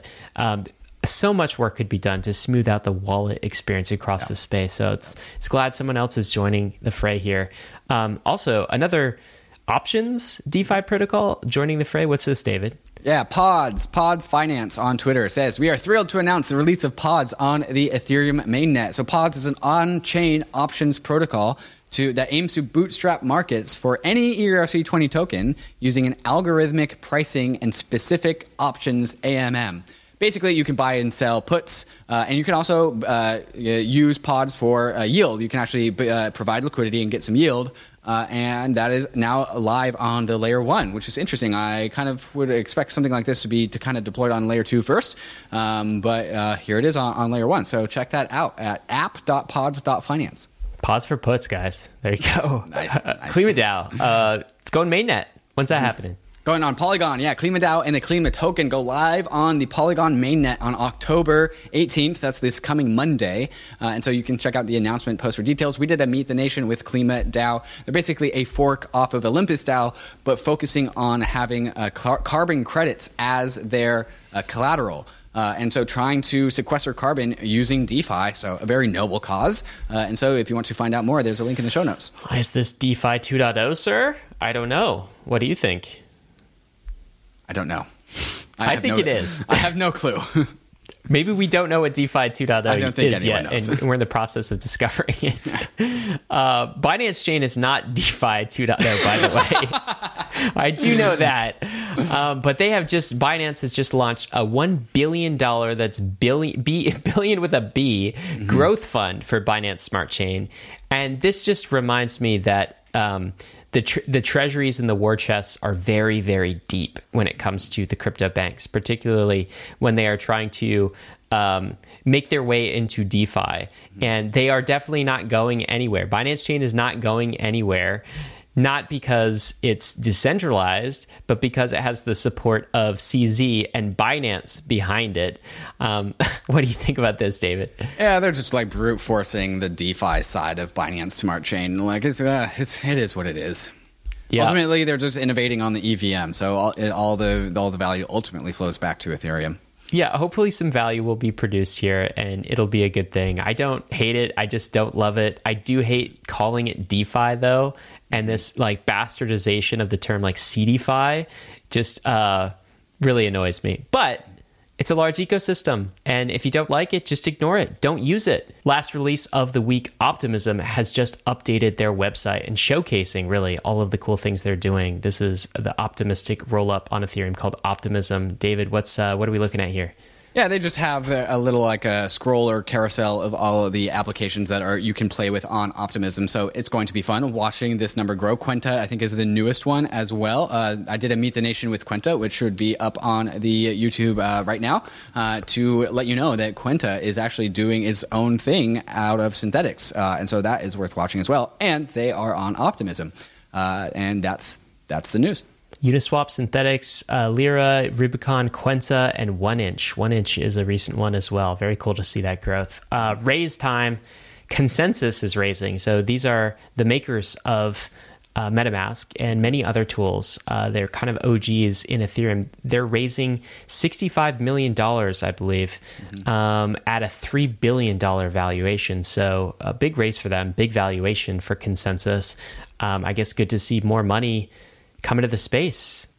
S1: so much work could be done to smooth out the wallet experience across the space. So it's glad someone else is joining the fray here. Also, another options DeFi protocol joining the fray. What's this, David?
S2: Yeah, Pods Finance on Twitter says, we are thrilled to announce the release of Pods on the Ethereum mainnet. So Pods is an on-chain options protocol that aims to bootstrap markets for any ERC20 token using an algorithmic pricing and specific options AMM. Basically, you can buy and sell puts, and you can also use Pods for yield. You can actually provide liquidity and get some yield, and that is now live on the layer 1, which is interesting. I kind of would expect something like this to kind of deployed on layer 2 first, but here it is on layer 1. So check that out at app.pods.finance.
S1: Pods for puts, guys. There you go.
S2: Nice.
S1: KlimaDAO. It's going mainnet. When's that happening?
S2: Going on Polygon, yeah. KlimaDAO and the Klima token go live on the Polygon mainnet on October 18th. That's this coming Monday. And so you can check out the announcement post for details. We did a Meet the Nation with KlimaDAO. They're basically a fork off of Olympus DAO, but focusing on having carbon credits as their collateral. And so trying to sequester carbon using DeFi, so a very noble cause. And so if you want to find out more, there's a link in the show notes.
S1: Is this DeFi 2.0, sir? I don't know. What do you think?
S2: I don't know.
S1: I think it is.
S2: I have no clue.
S1: Maybe we don't know what DeFi 2.0 is yet,
S2: knows.
S1: And we're in the process of discovering it. Binance Chain is not DeFi 2.0, by the way. I do know that. But Binance has just launched a $1 billion, that's billion with a B, growth fund for Binance Smart Chain. And this just reminds me that the treasuries and the war chests are very, very deep when it comes to the crypto banks, particularly when they are trying to make their way into DeFi. And they are definitely not going anywhere. Binance Chain is not going anywhere, not because it's decentralized, but because it has the support of CZ and Binance behind it. What do you think about this, David?
S2: Yeah, they're just like brute forcing the DeFi side of Binance Smart Chain. Like it is what it is. Yeah. Ultimately, they're just innovating on the EVM, so all the value ultimately flows back to Ethereum.
S1: Yeah, hopefully some value will be produced here and it'll be a good thing. I don't hate it. I just don't love it. I do hate calling it DeFi though. And this like bastardization of the term like CDFI just really annoys me. But it's a large ecosystem. And if you don't like it, just ignore it. Don't use it. Last release of the week, Optimism has just updated their website and showcasing really all of the cool things they're doing. This is the optimistic rollup on Ethereum called Optimism. David, what are we looking at here?
S2: Yeah, they just have a little like a scroll or carousel of all of the applications that you can play with on Optimism. So it's going to be fun watching this number grow. Quenta, I think, is the newest one as well. I did a Meet the Nation with Quenta, which should be up on the YouTube right now to let you know that Quenta is actually doing its own thing out of Synthetics. And so that is worth watching as well. And they are on Optimism. And that's the news.
S1: Uniswap, Synthetics, Lyra, Rubicon, Quenta, and 1inch. 1inch is a recent one as well. Very cool to see that growth. Raise time. Consensus is raising. So these are the makers of MetaMask and many other tools. They're kind of OGs in Ethereum. They're raising $65 million, I believe, at a $3 billion valuation. So a big raise for them, big valuation for Consensus. I guess good to see more money come into the space.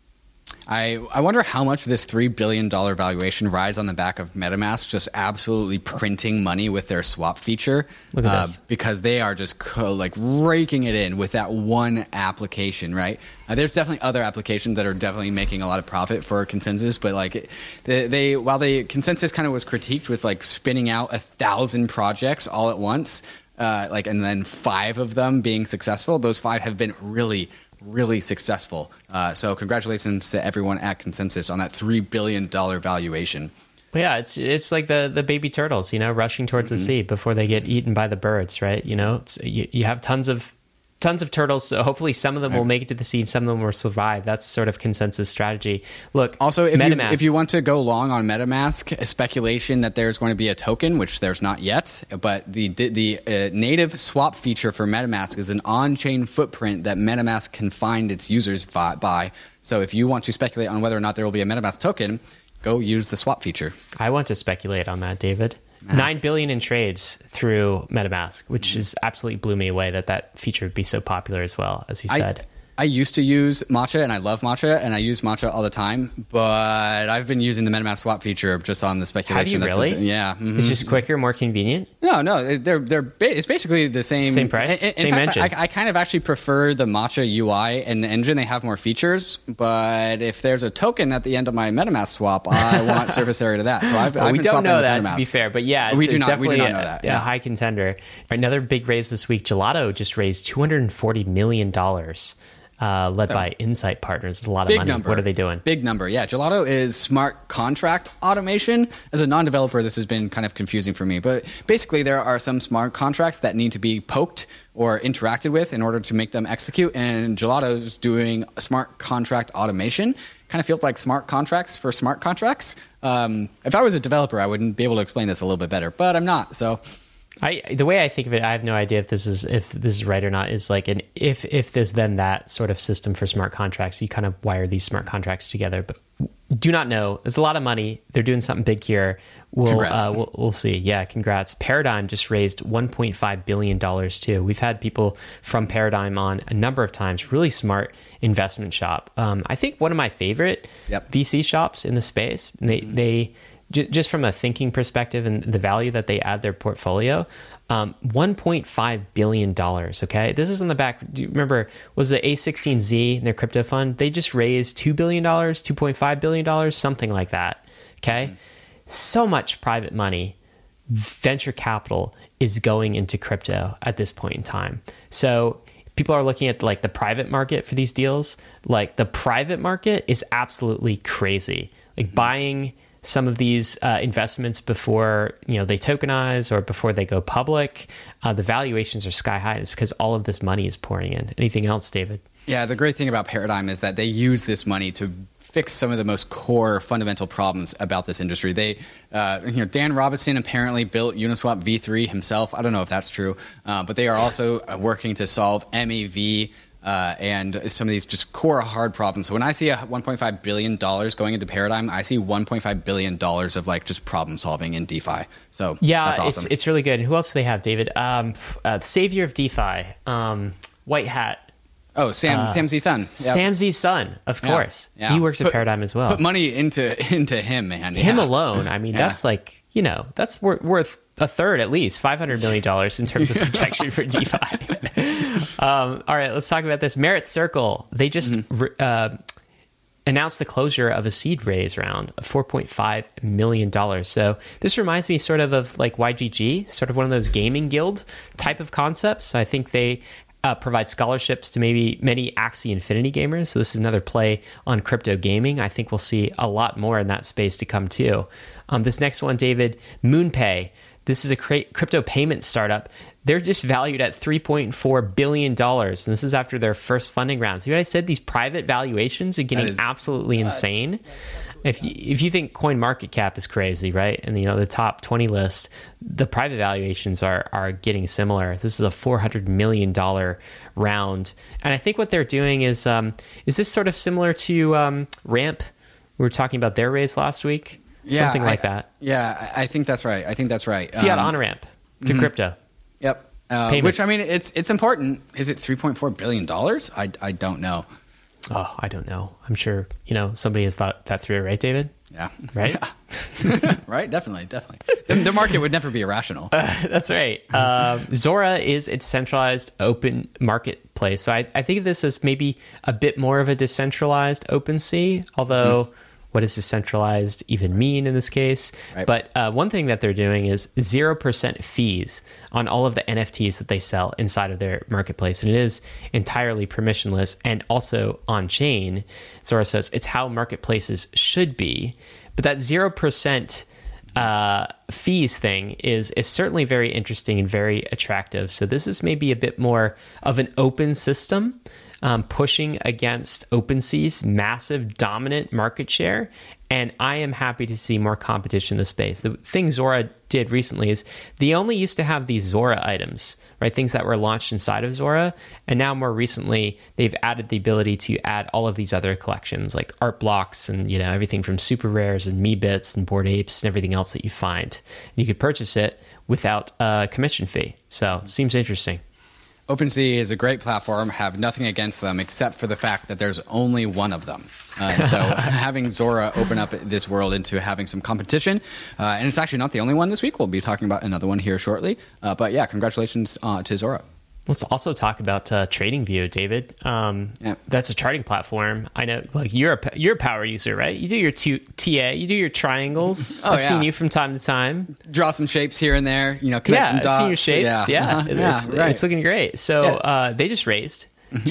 S2: I wonder how much this $3 billion valuation rides on the back of MetaMask just absolutely printing money with their swap feature.
S1: Look at this.
S2: Because they are just like raking it in with that one application, right? There's definitely other applications that are definitely making a lot of profit for Consensus, but like while the Consensus kind of was critiqued with like spinning out 1,000 projects all at once, and then 5 of them being successful, those 5 have been really successful. So congratulations to everyone at Consensus on that $3 billion valuation.
S1: Well, yeah, it's like the baby turtles, rushing towards the sea before they get eaten by the birds, right? You have tons of turtles, so hopefully some of them will make it to the sea, some of them will survive. That's sort of Consensus strategy. Look,
S2: also, if you want to go long on MetaMask, speculation that there's going to be a token, which there's not yet, but the native swap feature for MetaMask is an on-chain footprint that MetaMask can find its users by. So if you want to speculate on whether or not there will be a MetaMask token, go use the swap feature.
S1: I want to speculate on that, David. $9 billion in trades through MetaMask, which is absolutely blew me away that feature would be so popular as well, as you said.
S2: I used to use Matcha, and I love Matcha, and I use Matcha all the time, but I've been using the MetaMask swap feature just on the speculation.
S1: Have you really?
S2: Yeah. Mm-hmm.
S1: It's just quicker, more convenient?
S2: No, it's basically the same.
S1: Same price?
S2: In fact, engine. I kind of actually prefer the Matcha UI and the engine. They have more features, but if there's a token at the end of my MetaMask swap, I want surface area to that. So I've
S1: we
S2: been
S1: don't know that,
S2: MetaMask.
S1: to be fair, but yeah,
S2: we do not know
S1: that. Yeah. A high contender. Another big raise this week, Gelato just raised $240 million. Led by Insight Partners. It's a lot of money.
S2: Number.
S1: What are they doing?
S2: Big number. Yeah. Gelato is smart contract automation. As a non-developer, this has been kind of confusing for me. But basically, there are some smart contracts that need to be poked or interacted with in order to make them execute. And Gelato's doing smart contract automation. Kind of feels like smart contracts for smart contracts. If I was a developer, I wouldn't be able to explain this a little bit better. But I'm not. So...
S1: the way I think of it, I have no idea if this is right or not, is like an if this then that sort of system for smart contracts. You kind of wire these smart contracts together, but do not know. It's a lot of money. They're doing something big here. We'll see. Yeah, congrats. Paradigm just raised $1.5 billion too. We've had people from Paradigm on a number of times. Really smart investment shop. I think one of my favorite VC shops in the space. They just from a thinking perspective and the value that they add their portfolio, $1.5 billion, okay? This is on the back. Do you remember, was the A16Z, their crypto fund? They just raised $2 billion, $2.5 billion, something like that, okay? So much private money, venture capital is going into crypto at this point in time. So people are looking at like the private market for these deals. Like the private market is absolutely crazy. Like buying some of these investments before they tokenize or before they go public, the valuations are sky high. It's because all of this money is pouring in. Anything else, David?
S2: Yeah, the great thing about Paradigm is that they use this money to fix some of the most core fundamental problems about this industry. They, Dan Robinson apparently built Uniswap v3 himself. I don't know if that's true, but they are also working to solve MEV and some of these just core hard problems. So when I see $1.5 billion going into Paradigm, I see $1.5 billion of like just problem solving in DeFi. So
S1: yeah,
S2: that's awesome.
S1: It's really good. And who else do they have, David? The savior of DeFi, white hat.
S2: Oh, Sam Z Sun. Yep.
S1: Sam Z Sun, of course.
S2: Yeah.
S1: He works at Paradigm as well.
S2: Put money into him, man.
S1: Him alone. I mean, that's like, that's worth a third at least, $500 million in terms of protection for DeFi. All right, let's talk about this. Merit Circle. They just announced the closure of a seed raise round of $4.5 million. So this reminds me sort of like YGG, sort of one of those gaming guild type of concepts. I think they provide scholarships to maybe many Axie Infinity gamers. So this is another play on crypto gaming. I think we'll see a lot more in that space to come too. This next one, David, MoonPay. This is a crypto payment startup. They're just valued at $3.4 billion. And this is after their first funding round. See what I said? These private valuations are getting absolutely insane. If you think CoinMarketCap is crazy, right? And the top 20 list, the private valuations are getting similar. This is a $400 million round. And I think what they're doing is this sort of similar to Ramp? We were talking about their raise last week. Something like that.
S2: Yeah, I think that's right.
S1: Fiat on-ramp to crypto.
S2: Yep. Which, I mean, it's important. Is it $3.4 billion? I don't know.
S1: Oh, I don't know. I'm sure, somebody has thought that through, right, David?
S2: Yeah.
S1: Right?
S2: Yeah. Right? Definitely. The market would never be irrational.
S1: That's right. Zora is a decentralized open marketplace. So I think of this as maybe a bit more of a decentralized OpenSea, although what does decentralized even mean in this case?
S2: Right.
S1: But one thing that they're doing is 0% fees on all of the NFTs that they sell inside of their marketplace. And it is entirely permissionless and also on-chain. Zora says it's how marketplaces should be. But that 0% fees thing is certainly very interesting and very attractive. So this is maybe a bit more of an open system, pushing against OpenSea's massive dominant market share. And I am happy to see more competition in the space. The thing Zora did recently is they only used to have these Zora items, right? Things that were launched inside of Zora. And now more recently, they've added the ability to add all of these other collections like art blocks and, everything from super rares and Meebits and Bored Apes and everything else that you find. And you could purchase it without a commission fee. So seems interesting.
S2: OpenSea is a great platform, have nothing against them except for the fact that there's only one of them. So having Zora open up this world into having some competition, and it's actually not the only one this week. We'll be talking about another one here shortly. But yeah, congratulations to Zora.
S1: Let's also talk about TradingView, David. That's a charting platform. I know, like you're a power user, right? You do your TA, you do your triangles. I've seen you from time to time.
S2: Draw some shapes here and there. Connect some dots.
S1: I've seen your shapes. Yeah, it's looking great. So they just raised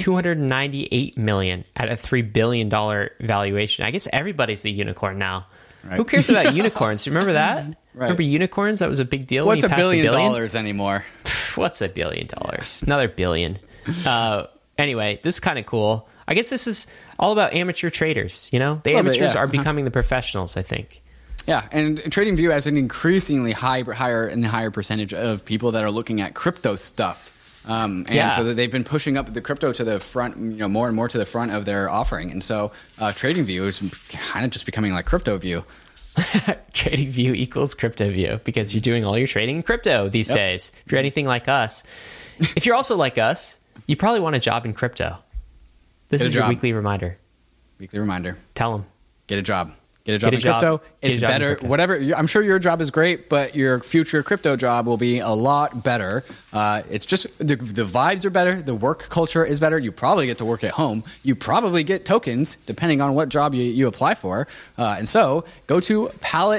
S1: $298 million at a $3 billion valuation. I guess everybody's a unicorn now. Right. Who cares about unicorns? Remember that? Right. Remember unicorns? That was a big deal.
S2: What's $1 billion anymore?
S1: What's $1 billion? Another billion. Anyway, this is kind of cool. I guess this is all about amateur traders. The amateurs are becoming the professionals, I think.
S2: Yeah, and TradingView has an increasingly higher percentage of people that are looking at crypto stuff. So that they've been pushing up the crypto to the front, more and more to the front of their offering. And so TradingView is kind of just becoming like CryptoView.
S1: TradingView equals CryptoView because you're doing all your trading in crypto these days. If you're anything like us. If you're also like us, you probably want a job in crypto. This is your weekly reminder.
S2: Weekly reminder.
S1: Tell them.
S2: Get a job. Get a job in crypto. It's better. Whatever. I'm sure your job is great, but your future crypto job will be a lot better. It's just the vibes are better. The work culture is better. You probably get to work at home. You probably get tokens depending on what job you apply for. And so go to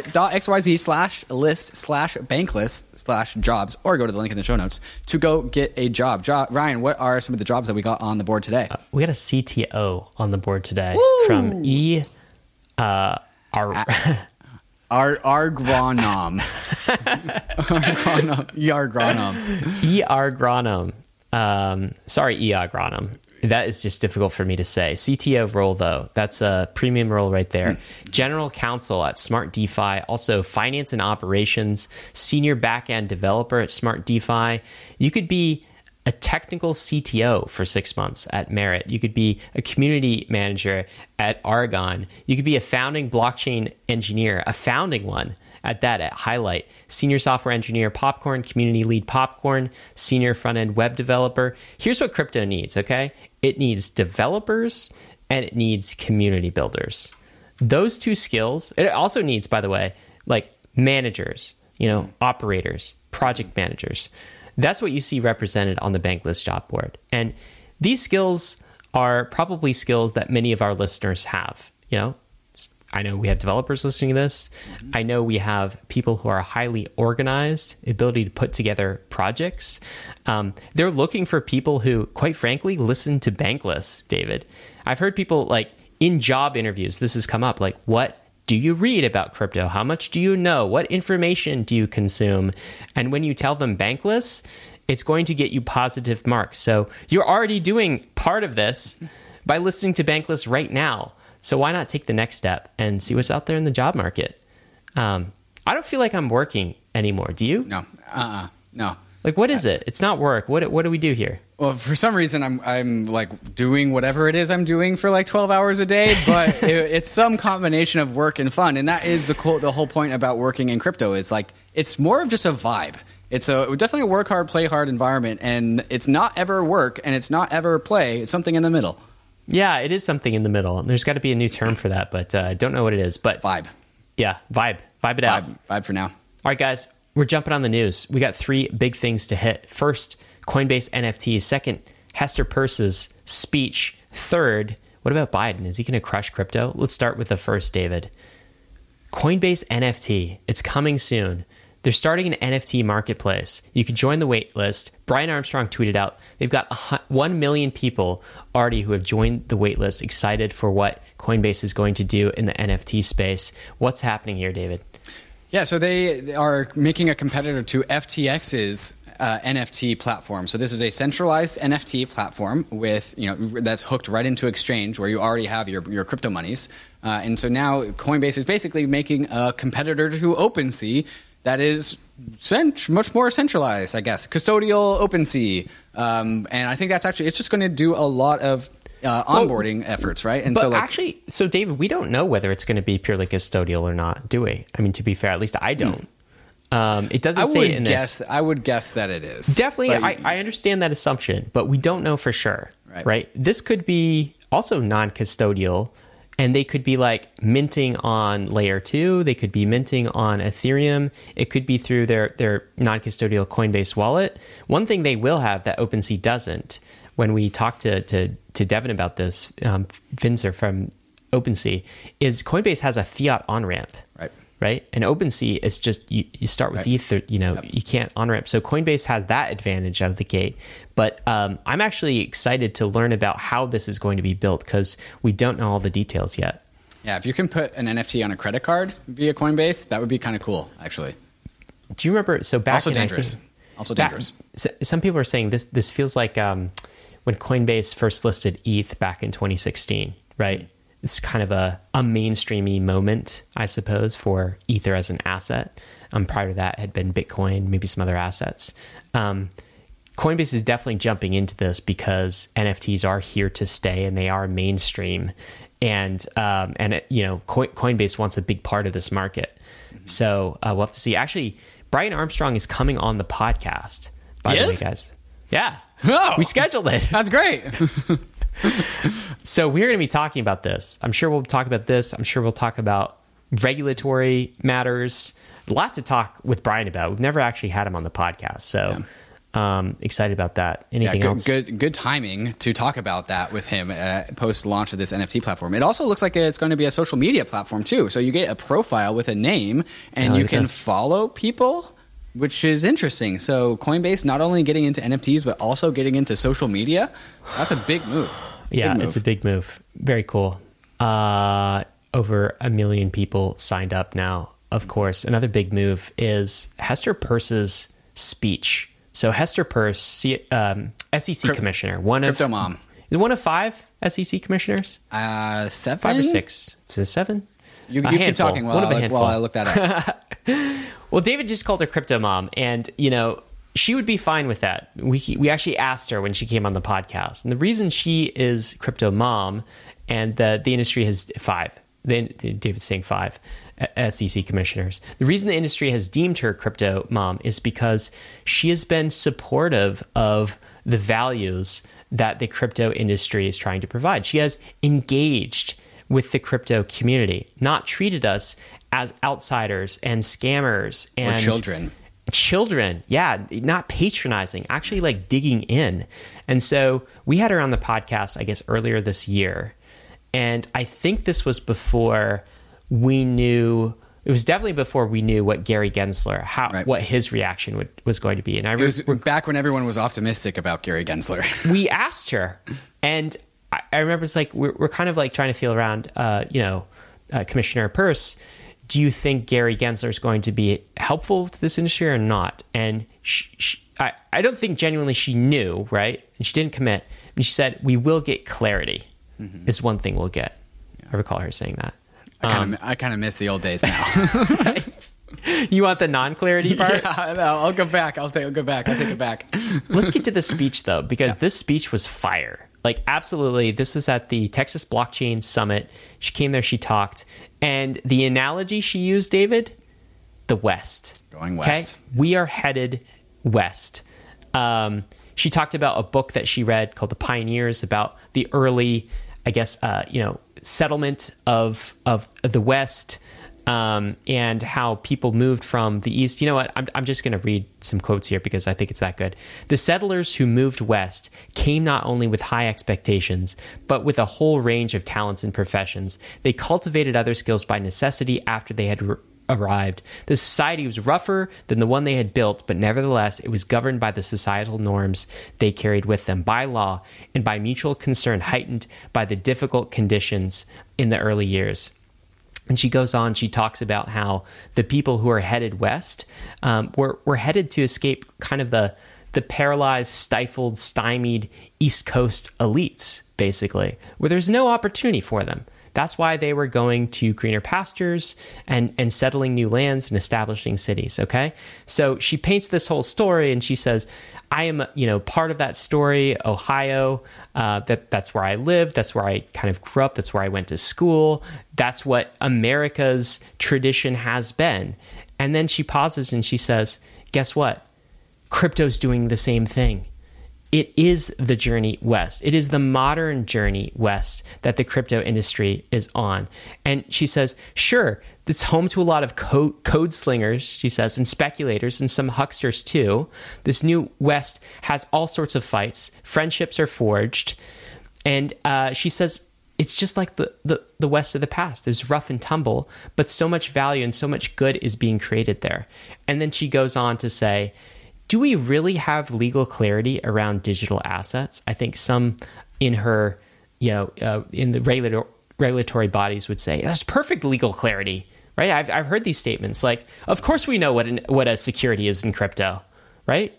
S2: pallet.xyz/list/banklist/jobs or go to the link in the show notes to go get a job. Ryan, what are some of the jobs that we got on the board today?
S1: We got a CTO on the board today from
S2: Argranom.
S1: Argranom. Sorry, Argranom. That is just difficult for me to say. CTO role, though, that's a premium role right there. General counsel at Smart DeFi, also finance and operations, senior backend developer at Smart DeFi. You could be a technical CTO for 6 months at Merit. You could be a community manager at Aragon. You could be a founding blockchain engineer, a founding one at that at Highlight. Senior software engineer, Popcorn, community lead, Popcorn, senior front-end web developer. Here's what crypto needs, okay? It needs developers and it needs community builders. Those two skills. It also needs, by the way, like managers, operators, project managers. That's what you see represented on the Bankless job board. And these skills are probably skills that many of our listeners have. I know we have developers listening to this. I know we have people who are highly organized, ability to put together projects. They're looking for people who, quite frankly, listen to Bankless, David. I've heard people like in job interviews, this has come up, like, what do you read about crypto? How much do you know? What information do you consume? And when you tell them Bankless, it's going to get you positive marks. So you're already doing part of this by listening to Bankless right now. So why not take the next step and see what's out there in the job market? I don't feel like I'm working anymore. Do you?
S2: No. No.
S1: Like, what is it? It's not work. What do we do here?
S2: Well, for some reason, I'm like doing whatever it is I'm doing for like 12 hours a day, but it's some combination of work and fun. And that is the whole point about working in crypto is like, it's more of just a vibe. It's definitely a work hard, play hard environment. And it's not ever work and it's not ever play. It's something in the middle.
S1: Yeah, it is something in the middle. There's got to be a new term for that, but I don't know what it is. But
S2: vibe.
S1: Yeah, vibe. Vibe it out.
S2: Vibe for now.
S1: All right, guys, we're jumping on the news. We got 3 big things to hit. First, Coinbase NFTs. Second, Hester Peirce's speech. Third, what about Biden? Is he going to crush crypto? Let's start with the first, David. Coinbase NFT. It's coming soon. They're starting an NFT marketplace. You can join the wait list. Brian Armstrong tweeted out, they've got 1 million people already who have joined the wait list, excited for what Coinbase is going to do in the NFT space. What's happening here, David?
S2: Yeah, so they are making a competitor to FTX's NFT platform. So this is a centralized NFT platform with, that's hooked right into Exchange where you already have your crypto monies. And so now Coinbase is basically making a competitor to OpenSea that is much more centralized, I guess. Custodial OpenSea. And I think that's it's just going to do a lot of onboarding efforts, right? And
S1: so David, we don't know whether it's going to be purely custodial or not, do we? I mean, to be fair, at least I don't. It doesn't say it in this.
S2: I would guess that it is.
S1: Definitely, I understand that assumption, but we don't know for sure, right? This could be also non-custodial, and they could be like minting on layer 2. They could be minting on Ethereum. It could be through their non-custodial Coinbase wallet. One thing they will have that OpenSea doesn't, when we talked to Devin about this, Vincer from OpenSea, is Coinbase has a fiat on-ramp. Right? And OpenSea is just, you start with Ether, you can't on-ramp. So Coinbase has that advantage out of the gate. But I'm actually excited to learn about how this is going to be built because we don't know all the details yet.
S2: Yeah, if you can put an NFT on a credit card via Coinbase, that would be kind of cool, actually.
S1: Do you remember, so back
S2: also
S1: in,
S2: dangerous. Also dangerous.
S1: Some people are saying this feels like when Coinbase first listed ETH back in 2016, right? It's kind of a mainstreamy moment, I suppose, for Ether as an asset. Prior to that had been Bitcoin, maybe some other assets. Coinbase is definitely jumping into this because NFTs are here to stay and they are mainstream. And Coinbase wants a big part of this market. So we'll have to see. Actually, Brian Armstrong is coming on the podcast, by the way, guys. Yeah.
S2: Oh,
S1: we scheduled it.
S2: That's great.
S1: So we're going to be talking about this. I'm sure we'll talk about this. I'm sure we'll talk about regulatory matters. A lot to talk with Brian about. We've never actually had him on the podcast. So excited about that. Anything else?
S2: Good timing to talk about that with him post launch of this NFT platform. It also looks like it's going to be a social media platform too. So you get a profile with a name and you can follow people, which is interesting. So Coinbase not only getting into NFTs, but also getting into social media. That's a big move.
S1: It's a big move. Very cool. Over 1 million people signed up now of course, another big move is Hester Peirce's speech. So Hester Peirce, SEC commissioner,
S2: Crypto mom.
S1: Is one of 5 SEC commissioners?
S2: 7?
S1: 5 or 6? Is it 7?
S2: You keep talking while I look that up.
S1: Well, David just called her crypto mom, and she would be fine with that. We actually asked her when she came on the podcast, and the reason she is crypto mom, and the industry has 5. David's saying 5 SEC commissioners. The reason the industry has deemed her crypto mom is because she has been supportive of the values that the crypto industry is trying to provide. She has engaged with the crypto community, not treated us as outsiders and scammers and children, yeah, not patronizing, actually like digging in. And so we had her on the podcast, I guess, earlier this year. And I think this was before we knew, it was definitely before we knew what Gary Gensler, what his reaction was going to be. And
S2: it was back when everyone was optimistic about Gary Gensler.
S1: We asked her, and I remember it's like, we're kind of like trying to feel around, Commissioner Peirce, do you think Gary Gensler is going to be helpful to this industry or not? And I don't think genuinely she knew, right? And she didn't commit. And she said, we will get clarity is one thing we'll get. Yeah. I recall her saying that.
S2: I kind of miss the old days now.
S1: You want the non-clarity part?
S2: Yeah, no, I'll go back. I'll take it back.
S1: Let's get to the speech, though, because this speech was fire. Like, absolutely. This was at the Texas Blockchain Summit. She came there, she talked. And the analogy she used, David, the West.
S2: Going west.
S1: Okay? We are headed west. She talked about a book that she read called The Pioneers, about the early, I guess, settlement of the West, and how people moved from the East. You know what? I'm just going to read some quotes here because I think it's that good. The settlers who moved west came not only with high expectations, but with a whole range of talents and professions. They cultivated other skills by necessity after they had arrived. The society was rougher than the one they had built, but nevertheless, it was governed by the societal norms they carried with them, by law and by mutual concern, heightened by the difficult conditions in the early years. And she goes on, she talks about how the people who are headed west were headed to escape kind of the paralyzed, stifled, stymied East Coast elites, basically, where there's no opportunity for them. That's why they were going to greener pastures and settling new lands and establishing cities, okay? So she paints this whole story, and she says, I am, part of that story, Ohio. That's where I lived. That's where I kind of grew up. That's where I went to school. That's what America's tradition has been. And then she pauses and she says, guess what? Crypto's doing the same thing. It is the journey west. It is the modern journey west that the crypto industry is on. And she says, sure, it's home to a lot of code slingers, she says, and speculators and some hucksters too. This new west has all sorts of fights. Friendships are forged. And she says, it's just like the west of the past. There's rough and tumble, but so much value and so much good is being created there. And then she goes on to say, do we really have legal clarity around digital assets? I think some in her, in the regulatory bodies would say, that's perfect legal clarity, right? I've heard these statements like, of course we know what a security is in crypto, right?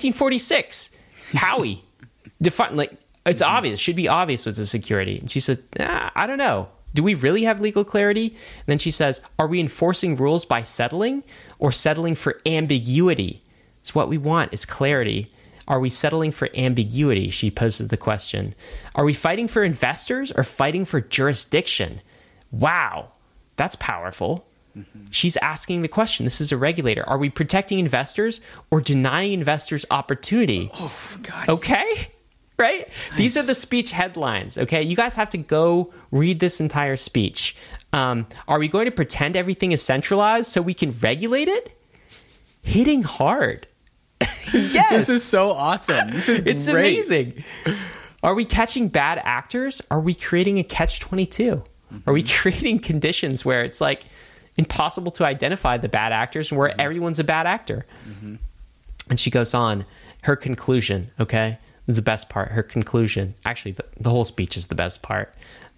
S1: 1946, Howey, define, like, it's obvious, should be obvious what's a security. And she said, I don't know. Do we really have legal clarity? And then she says, are we enforcing rules by settling or settling for ambiguity? It's what we want is clarity. Are we settling for ambiguity? She poses the question. Are we fighting for investors or fighting for jurisdiction? Wow, that's powerful. Mm-hmm. She's asking the question. This is a regulator. Are we protecting investors or denying investors opportunity?
S2: Oh, God.
S1: Okay, right? Nice. These are the speech headlines, okay? You guys have to go read this entire speech. Are we going to pretend everything is centralized so we can regulate it? Hitting hard. Yes.
S2: This is so awesome. It's great.
S1: Amazing. Are we catching bad actors? Are we creating a catch-22? Mm-hmm. Are we creating conditions where it's like impossible to identify the bad actors and where everyone's a bad actor? Mm-hmm. And she goes on, her conclusion, okay? This is the best part, her conclusion. Actually, the whole speech is the best part.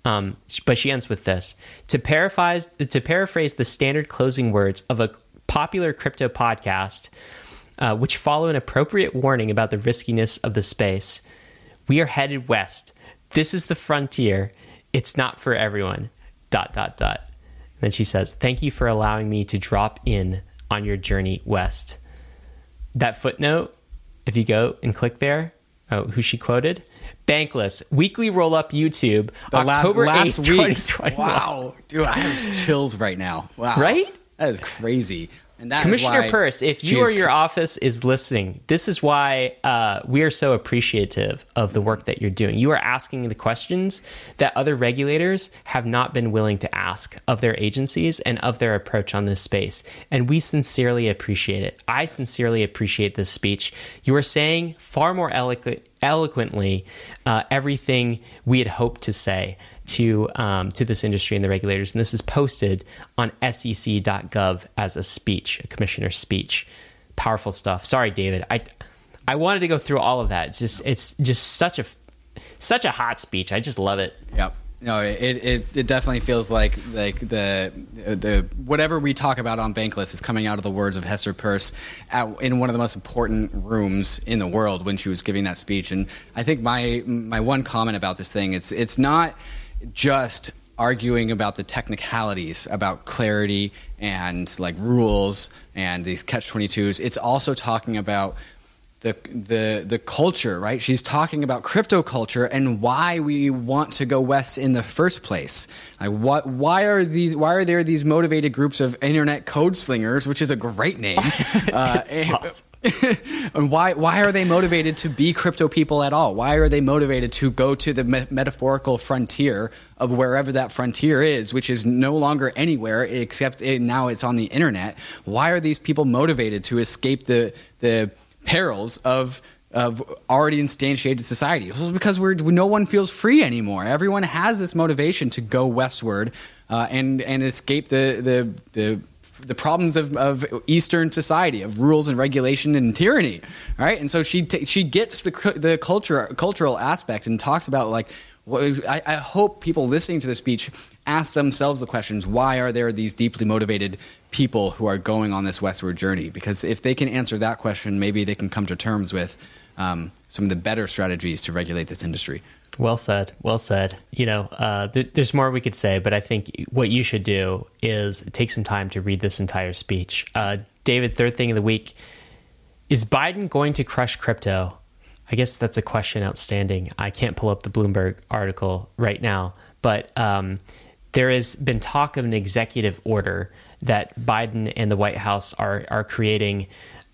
S1: But she ends with this. To paraphrase the standard closing words of a popular crypto podcast, which follow an appropriate warning about the riskiness of the space, we are headed west. This is the frontier. It's not for everyone. ... And then she says, thank you for allowing me to drop in on your journey west. That footnote, if you go and click there, who she quoted? Bankless, weekly roll-up YouTube, October last 8th, 2021.
S2: Wow. Dude, I have chills right now. Wow.
S1: Right?
S2: That is crazy. And that
S1: Commissioner
S2: is why
S1: Peirce, if you or your office is listening, this is why we are so appreciative of the work that you're doing. You are asking the questions that other regulators have not been willing to ask of their agencies and of their approach on this space. And we sincerely appreciate it. I sincerely appreciate this speech. You are saying far more eloquently everything we had hoped to say to this industry and the regulators. And this is posted on sec.gov as a speech, a commissioner's speech. Powerful stuff. Sorry, David. I wanted to go through all of that. It's just such a hot speech. I just love it.
S2: Yep. No, it definitely feels like the whatever we talk about on Bankless is coming out of the words of Hester Peirce in one of the most important rooms in the world when she was giving that speech. And I think my one comment about this thing, it's not just arguing about the technicalities, about clarity and like rules and these catch-22s. It's also talking about the culture, right? She's talking about crypto culture and why we want to go west in the first place. Like why are there these motivated groups of internet code slingers, which is a great name? And why are they motivated to be crypto people at all? Why are they motivated to go to the metaphorical frontier of wherever that frontier is, which is no longer anywhere except now it's on the internet? Why are these people motivated to escape the perils of already instantiated society? This is because no one feels free anymore. Everyone has this motivation to go westward and escape the problems of Eastern society, of rules and regulation and tyranny, right? And so she gets the cultural aspect and talks about like. I hope people listening to the speech ask themselves the questions: why are there these deeply motivated people who are going on this westward journey? Because if they can answer that question, maybe they can come to terms with some of the better strategies to regulate this industry.
S1: Well said. Well said. You know, there's more we could say, but I think what you should do is take some time to read this entire speech. David, third thing of the week. Is Biden going to crush crypto? I guess that's a question outstanding. I can't pull up the Bloomberg article right now, but there has been talk of an executive order that Biden and the White House are creating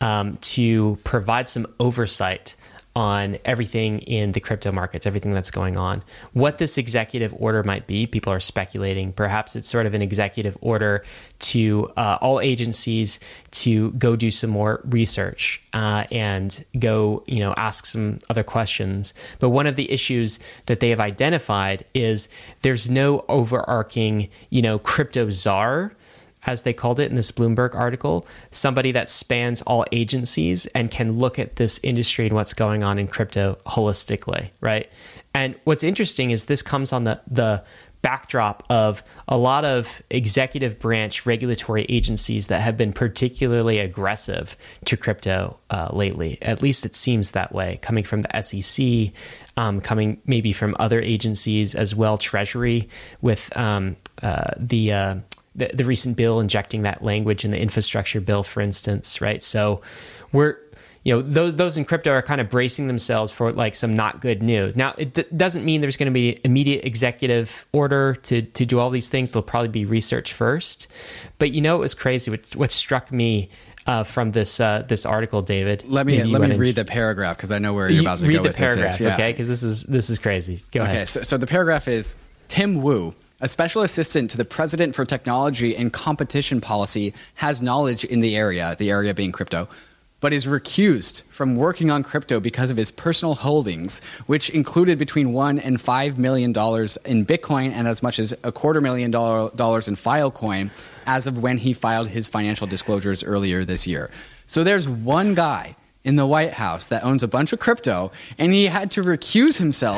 S1: to provide some oversight on everything in the crypto markets, everything that's going on. What this executive order might be, people are speculating. Perhaps it's sort of an executive order to all agencies to go do some more research and go, ask some other questions. But one of the issues that they have identified is there's no overarching, crypto czar, as they called it in this Bloomberg article, somebody that spans all agencies and can look at this industry and what's going on in crypto holistically, right? And what's interesting is this comes on the backdrop of a lot of executive branch regulatory agencies that have been particularly aggressive to crypto lately. At least it seems that way, coming from the SEC, coming maybe from other agencies as well, Treasury with the recent bill injecting that language in the infrastructure bill, for instance, right? So those in crypto are kind of bracing themselves for like some not good news. Now, it doesn't mean there's going to be immediate executive order to do all these things. There'll probably be research first. But it was crazy. What struck me from this article, David.
S2: Let me read the paragraph because I know where you're about to go with this.
S1: Read the paragraph, okay? Because this is crazy. Go ahead.
S2: Okay, so the paragraph is Tim Wu, a special assistant to the president for technology and competition policy, has knowledge in the area being crypto, but is recused from working on crypto because of his personal holdings, which included between $1 and $5 million in Bitcoin and as much as $250,000 in Filecoin as of when he filed his financial disclosures earlier this year. So there's one guy in the White House that owns a bunch of crypto, and he had to recuse himself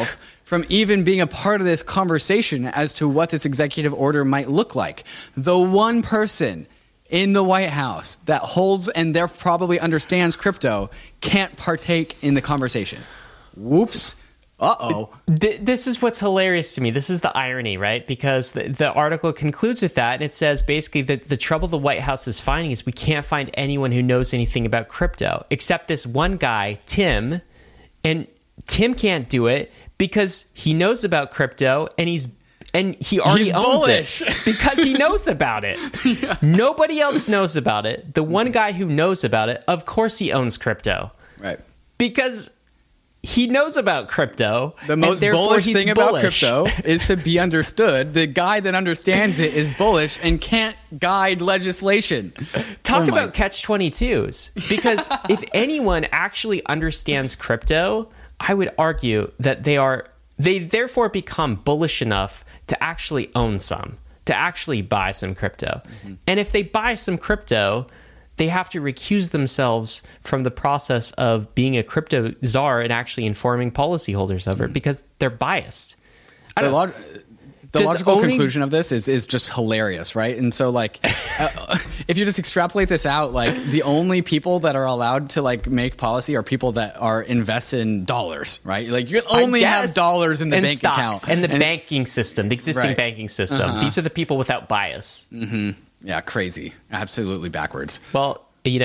S2: from even being a part of this conversation as to what this executive order might look like. The one person in the White House that holds and therefore probably understands crypto can't partake in the conversation. Whoops. Uh-oh.
S1: This is what's hilarious to me. This is the irony, right? Because the article concludes with that, and it says basically that the trouble the White House is finding is we can't find anyone who knows anything about crypto, except this one guy, Tim. And Tim can't do it because he knows about crypto, and he already owns
S2: bullish.
S1: it because he knows about it. Yeah. Nobody else knows about it. The one guy who knows about it, of course he owns crypto.
S2: Right.
S1: Because he knows about crypto.
S2: The most bullish thing about crypto is to be understood. The guy that understands it is bullish and can't guide legislation.
S1: Talk about catch-22s. Because if anyone actually understands crypto, I would argue that they therefore become bullish enough to actually own some, to actually buy some crypto. Mm-hmm. And if they buy some crypto, they have to recuse themselves from the process of being a crypto czar and actually informing policyholders of it because they're biased.
S2: The logical conclusion of this is just hilarious, right? And so, like, if you just extrapolate this out, like, the only people that are allowed to, like, make policy are people that are invested in dollars, right? Like, you only have dollars in the bank account.
S1: And the banking system, the existing banking system. Uh-huh. These are the people without bias.
S2: Mm-hmm. Yeah, crazy. Absolutely backwards.
S1: Well, you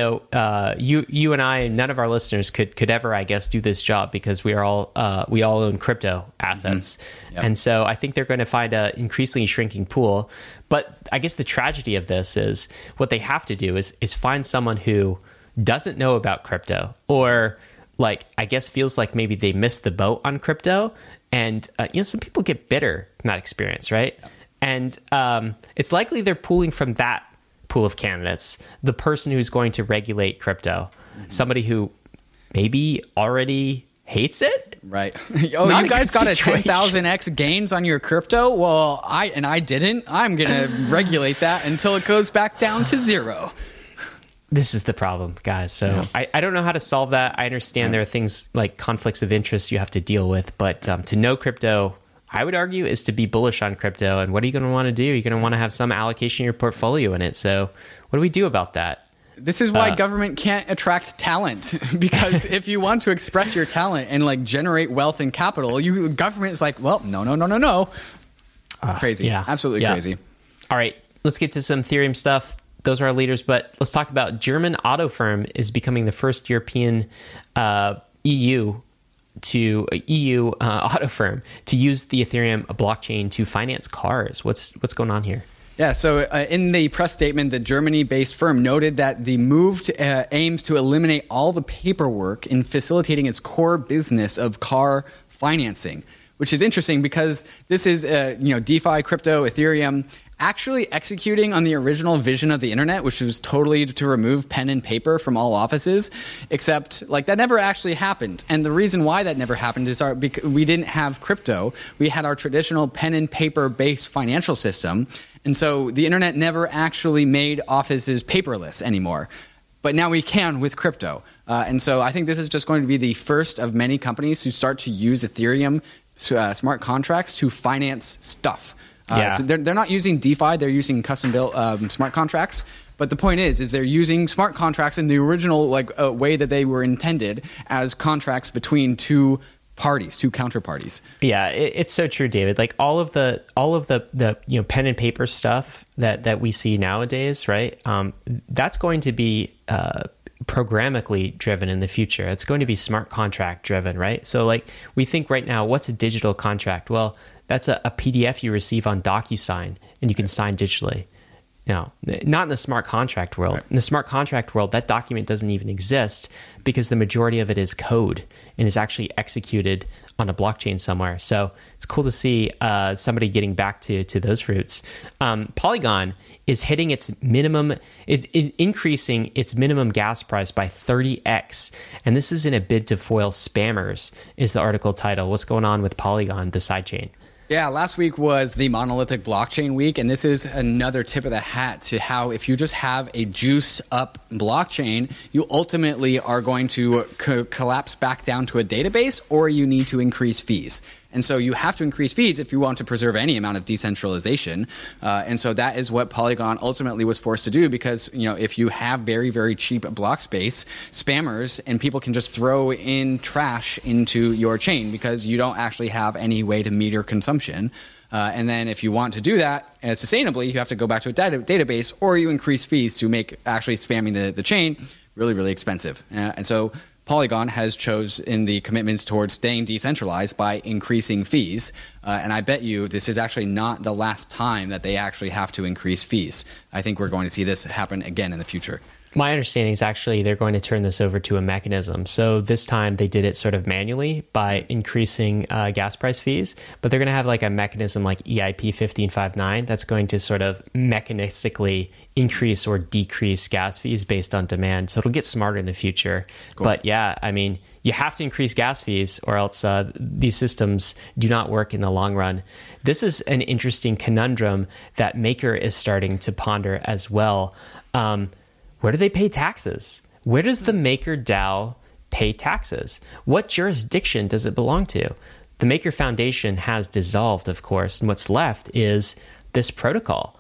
S1: and I, none of our listeners could ever, I guess, do this job because we all own crypto assets. Mm-hmm. Yep. And so I think they're going to find an increasingly shrinking pool. But I guess the tragedy of this is what they have to do is find someone who doesn't know about crypto or, like, I guess feels like maybe they missed the boat on crypto. And, some people get bitter from that experience, right? Yep. And it's likely they're pulling from that pool of candidates, the person who's going to regulate crypto, somebody who maybe already hates it.
S2: Right. Oh, you guys got a 10,000x gains on your crypto? Well, I didn't. I'm going to regulate that until it goes back down to zero.
S1: This is the problem, guys. So I don't know how to solve that. I understand there are things like conflicts of interest you have to deal with, but to know crypto, I would argue, is to be bullish on crypto. And what are you going to want to do? You're going to want to have some allocation of your portfolio in it. So what do we do about that?
S2: This is why government can't attract talent, because if you want to express your talent and, like, generate wealth and capital, government is like, well, no. Crazy. Yeah. Absolutely crazy.
S1: All right. Let's get to some Ethereum stuff. Those are our leaders, but let's talk about German auto firm is becoming the first European EU auto firm to use the Ethereum blockchain to finance cars. What's going on here?
S2: Yeah, so in the press statement, the Germany-based firm noted that the move aims to eliminate all the paperwork in facilitating its core business of car financing, which is interesting because this is DeFi, crypto, Ethereum, actually executing on the original vision of the internet, which was totally to remove pen and paper from all offices, except, like, that never actually happened. And the reason why that never happened is because we didn't have crypto. We had our traditional pen and paper based financial system. And so the internet never actually made offices paperless anymore. But now we can with crypto. And so I think this is just going to be the first of many companies to start to use Ethereum smart contracts to finance stuff. So they're not using DeFi, they're using custom-built smart contracts. But the point is they're using smart contracts in the original way that they were intended as contracts between two counterparties.
S1: Yeah, it's so true, David. Like all of the pen and paper stuff that we see nowadays, right? That's going to be programmatically driven in the future. It's going to be smart contract driven, right? So, like, we think right now, what's a digital contract? Well, that's a PDF you receive on DocuSign and you can sign digitally. Now, not in the smart contract world. Right. In the smart contract world, that document doesn't even exist because the majority of it is code and is actually executed on a blockchain somewhere. So it's cool to see somebody getting back to those roots. Polygon is hitting its minimum, it's increasing its minimum gas price by 30x. And this is in a bid to foil spammers, is the article title. What's going on with Polygon, the sidechain?
S2: Yeah, last week was the monolithic blockchain week, and this is another tip of the hat to how if you just have a juice up blockchain, you ultimately are going to collapse back down to a database, or you need to increase fees. And so you have to increase fees if you want to preserve any amount of decentralization. And so that is what Polygon ultimately was forced to do, because, if you have very, very cheap block space, spammers and people can just throw in trash into your chain because you don't actually have any way to meter consumption. And then if you want to do that sustainably, you have to go back to a database, or you increase fees to make actually spamming the chain really, really expensive. And so Polygon has chosen the commitments towards staying decentralized by increasing fees. And I bet you this is actually not the last time that they actually have to increase fees. I think we're going to see this happen again in the future.
S1: My understanding is actually they're going to turn this over to a mechanism. So this time they did it sort of manually by increasing gas price fees, but they're going to have like a mechanism like EIP 1559 that's going to sort of mechanistically increase or decrease gas fees based on demand. So it'll get smarter in the future. Cool. But yeah, I mean, you have to increase gas fees or else these systems do not work in the long run. This is an interesting conundrum that Maker is starting to ponder as well. Where do they pay taxes? Where does the MakerDAO pay taxes? What jurisdiction does it belong to? The Maker Foundation has dissolved, of course, and what's left is this protocol.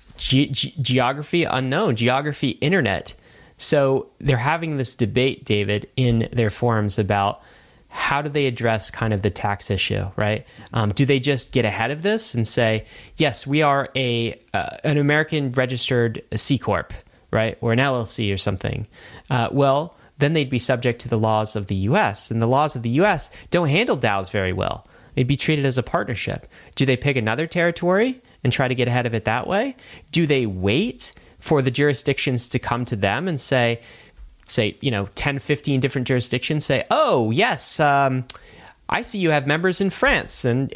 S1: Geography unknown, geography internet. So they're having this debate, David, in their forums about how do they address kind of the tax issue, right? Do they just get ahead of this and say, yes, we are an American registered C Corp, right? Or an LLC or something. Well, then they'd be subject to the laws of the US, and the laws of the US don't handle DAOs very well. They'd be treated as a partnership. Do they pick another territory and try to get ahead of it that way? Do they wait for the jurisdictions to come to them and say, 10, 15 different jurisdictions say, oh, yes, I see you have members in France, and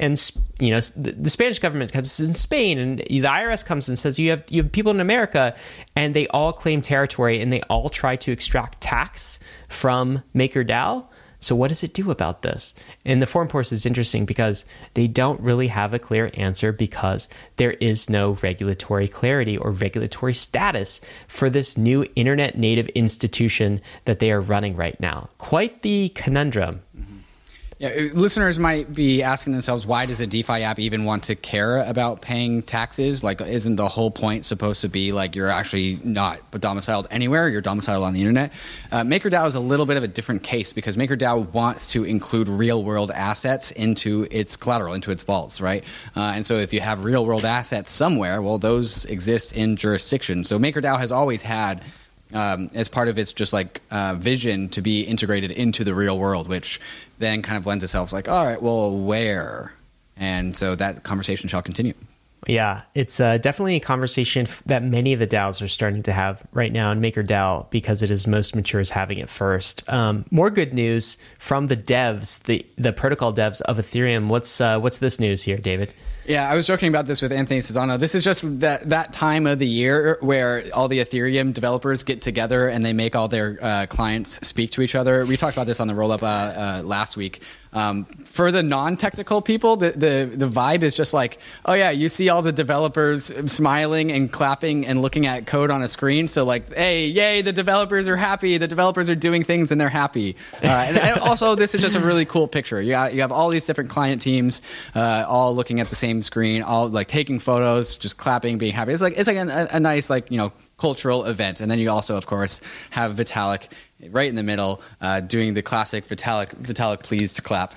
S1: the Spanish government comes in Spain, and the IRS comes and says you have people in America, and they all claim territory, and they all try to extract tax from MakerDAO. So what does it do about this? And the forum post is interesting because they don't really have a clear answer, because there is no regulatory clarity or regulatory status for this new internet native institution that they are running right now. Quite the conundrum.
S2: Yeah, listeners might be asking themselves, why does a DeFi app even want to care about paying taxes? Like, isn't the whole point supposed to be like you're actually not domiciled anywhere, you're domiciled on the internet? MakerDAO is a little bit of a different case, because MakerDAO wants to include real world assets into its collateral, into its vaults, right? And so if you have real world assets somewhere, well, those exist in jurisdiction. So MakerDAO has always had as part of its just like vision to be integrated into the real world, which then kind of lends itself like, all right, well, where? And so that conversation shall continue.
S1: Yeah, it's definitely a conversation that many of the DAOs are starting to have right now, and MakerDAO, because it is most mature, is having it first. More good news from the devs, the protocol devs of Ethereum. What's this news here, David?
S2: Yeah, I was joking about this with Anthony Cesano. This is just that time of the year where all the Ethereum developers get together and they make all their clients speak to each other. We talked about this on the roll-up last week. For the non-technical people, the vibe is just like, oh yeah, you see all the developers smiling and clapping and looking at code on a screen. So like, hey, yay, the developers are happy. The developers are doing things and they're happy. And also, this is just a really cool picture. You have all these different client teams all looking at the same screen, all like taking photos, just clapping, being happy. It's like a nice cultural event. And then you also, of course, have Vitalik right in the middle, doing the classic Vitalik pleased clap.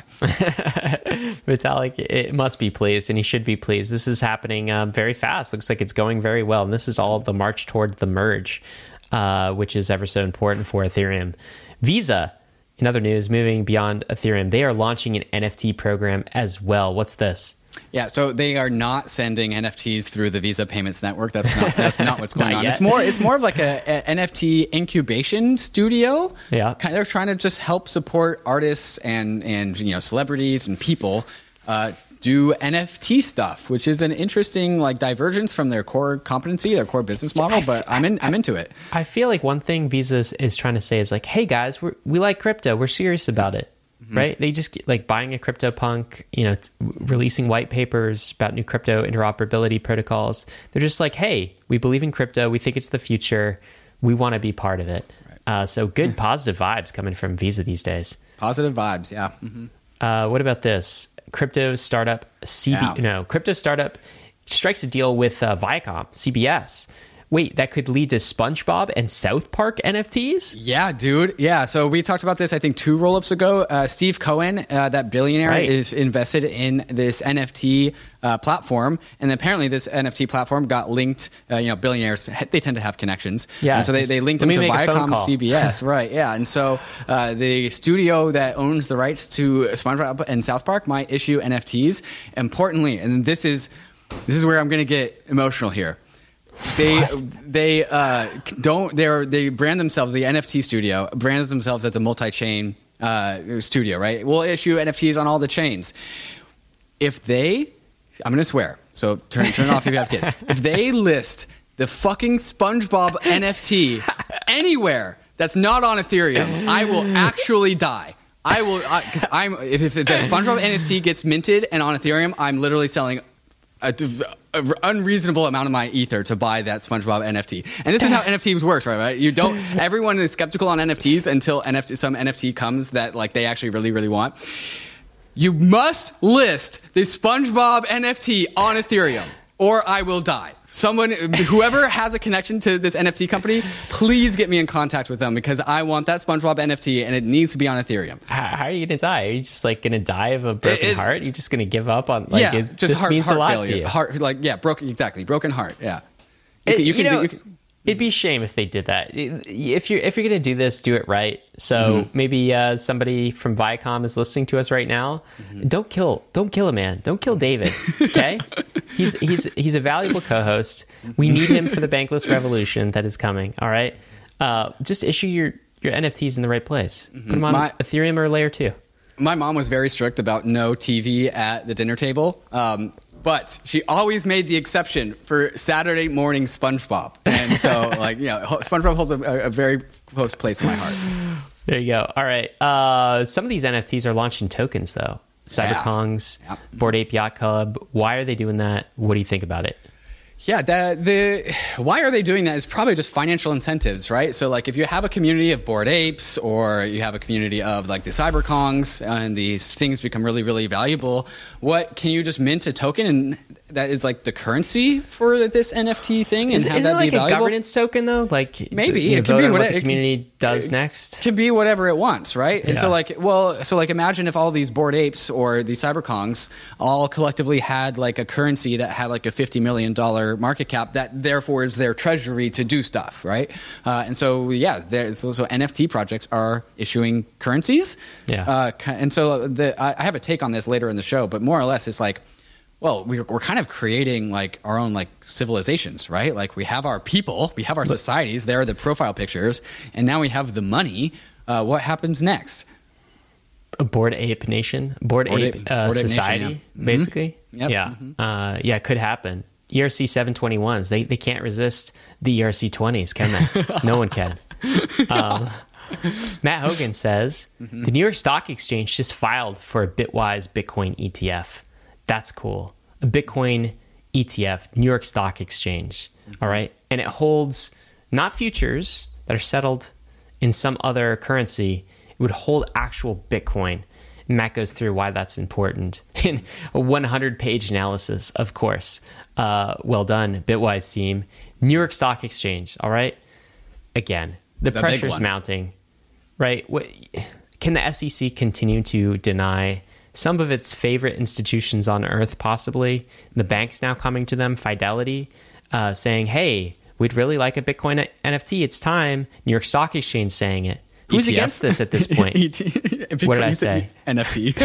S1: Vitalik, it must be pleased, and he should be pleased. This is happening very fast. Looks like it's going very well. And this is all the march towards the merge, which is ever so important for Ethereum. Visa, in other news, moving beyond Ethereum, they are launching an NFT program as well. What's this?
S2: Yeah, so they are not sending NFTs through the Visa Payments Network. That's not what's going on.
S1: Yet.
S2: It's more of like a NFT incubation studio.
S1: Yeah,
S2: they're trying to just help support artists and celebrities and people do NFT stuff, which is an interesting divergence from their core competency, their core business model. But I'm into it.
S1: I feel like one thing Visa is trying to say is like, hey guys, we like crypto. We're serious about it. Mm-hmm. Right? They just like buying a CryptoPunk, releasing white papers about new crypto interoperability protocols. They're just like, hey, we believe in crypto. We think it's the future. We want to be part of it. Right. So good positive vibes coming from Visa these days.
S2: Positive vibes, yeah. Mm-hmm.
S1: What about this? crypto startup crypto startup strikes a deal with Viacom, CBS. Wait, that could lead to SpongeBob and South Park NFTs?
S2: Yeah, dude. Yeah. So we talked about this, I think, 2 roll-ups ago. Steve Cohen, that billionaire, is invested in this NFT platform. And apparently this NFT platform got linked. Billionaires, they tend to have connections.
S1: Yeah.
S2: And so they linked him to Viacom CBS. Right. Yeah. And so the studio that owns the rights to SpongeBob and South Park might issue NFTs. Importantly, and this is where I'm going to get emotional here. They brand themselves, the NFT studio brands themselves as a multi-chain studio, right? We'll issue NFTs on all the chains. I'm going to swear, so turn it off if you have kids. If they list the fucking SpongeBob NFT anywhere that's not on Ethereum, I will actually die. I will, because if the SpongeBob NFT gets minted and on Ethereum, I'm literally selling an unreasonable amount of my ether to buy that SpongeBob NFT. And this is how NFTs works, right? Everyone is skeptical on NFTs until some NFT comes that like they actually really, really want. You must list the SpongeBob NFT on Ethereum or I will die. Whoever has a connection to this NFT company, please get me in contact with them because I want that SpongeBob NFT and it needs to be on Ethereum.
S1: How are you going to die? Are you just like going to die of a broken heart? You're just going to give up on
S2: just
S1: this
S2: heart,
S1: means
S2: heart
S1: a lot
S2: failure.
S1: to you.
S2: Broken heart. Yeah.
S1: It'd be a shame if they did that. If you're going to do this, do it right. So maybe somebody from Viacom is listening to us right now. Don't kill a man. Don't kill David. Okay, he's a valuable co-host. We need him for the bankless revolution that is coming. All right, just issue your NFTs in the right place. Put them on Ethereum or Layer 2.
S2: My mom was very strict about no TV at the dinner table. But she always made the exception for Saturday morning SpongeBob. And so, SpongeBob holds a very close place in my heart.
S1: There you go. All right. Some of these NFTs are launching tokens, though. CyberKongs, Bored Ape Yacht Club. Why are they doing that? What do you think about it?
S2: Yeah, why are they doing that is probably just financial incentives, right? So like if you have a community of Bored Apes or you have a community of like the CyberKongs and these things become really, really valuable, can you just mint a token and that is like the currency for this NFT thing and have that be valuable? Isn't it like a
S1: governance token though? Like
S2: maybe
S1: it could be what the community does next.
S2: It can be whatever it wants, right? Yeah. And so imagine if all these Bored Apes or these CyberKongs all collectively had like a currency that had like a $50 million market cap that therefore is their treasury to do stuff, right? And so NFT projects are issuing currencies.
S1: Yeah.
S2: And so I have a take on this later in the show, but more or less it's like, well, we're kind of creating like our own like civilizations, right? Like we have our people, we have our societies, there are the profile pictures, and now we have the money. What happens next?
S1: A Bored Ape nation, Bored Ape society,
S2: nation, yeah.
S1: Basically.
S2: Yep.
S1: Yeah, it could happen. ERC 721s, they can't resist the ERC 20s, can they? No one can. Matt Hogan says, the New York Stock Exchange just filed for a Bitwise Bitcoin ETF. That's cool. A Bitcoin ETF, New York Stock Exchange. All right. And it holds not futures that are settled in some other currency. It would hold actual Bitcoin. And Matt goes through why that's important in a 100-page analysis, of course. Well done, Bitwise team. New York Stock Exchange. All right. Again, the pressure's mounting, right? Can the SEC continue to deny some of its favorite institutions on earth, possibly? The banks now coming to them, Fidelity, saying, hey, we'd really like a Bitcoin NFT. It's time. New York Stock Exchange saying it. Who's against this at this point? What did I say?
S2: NFT.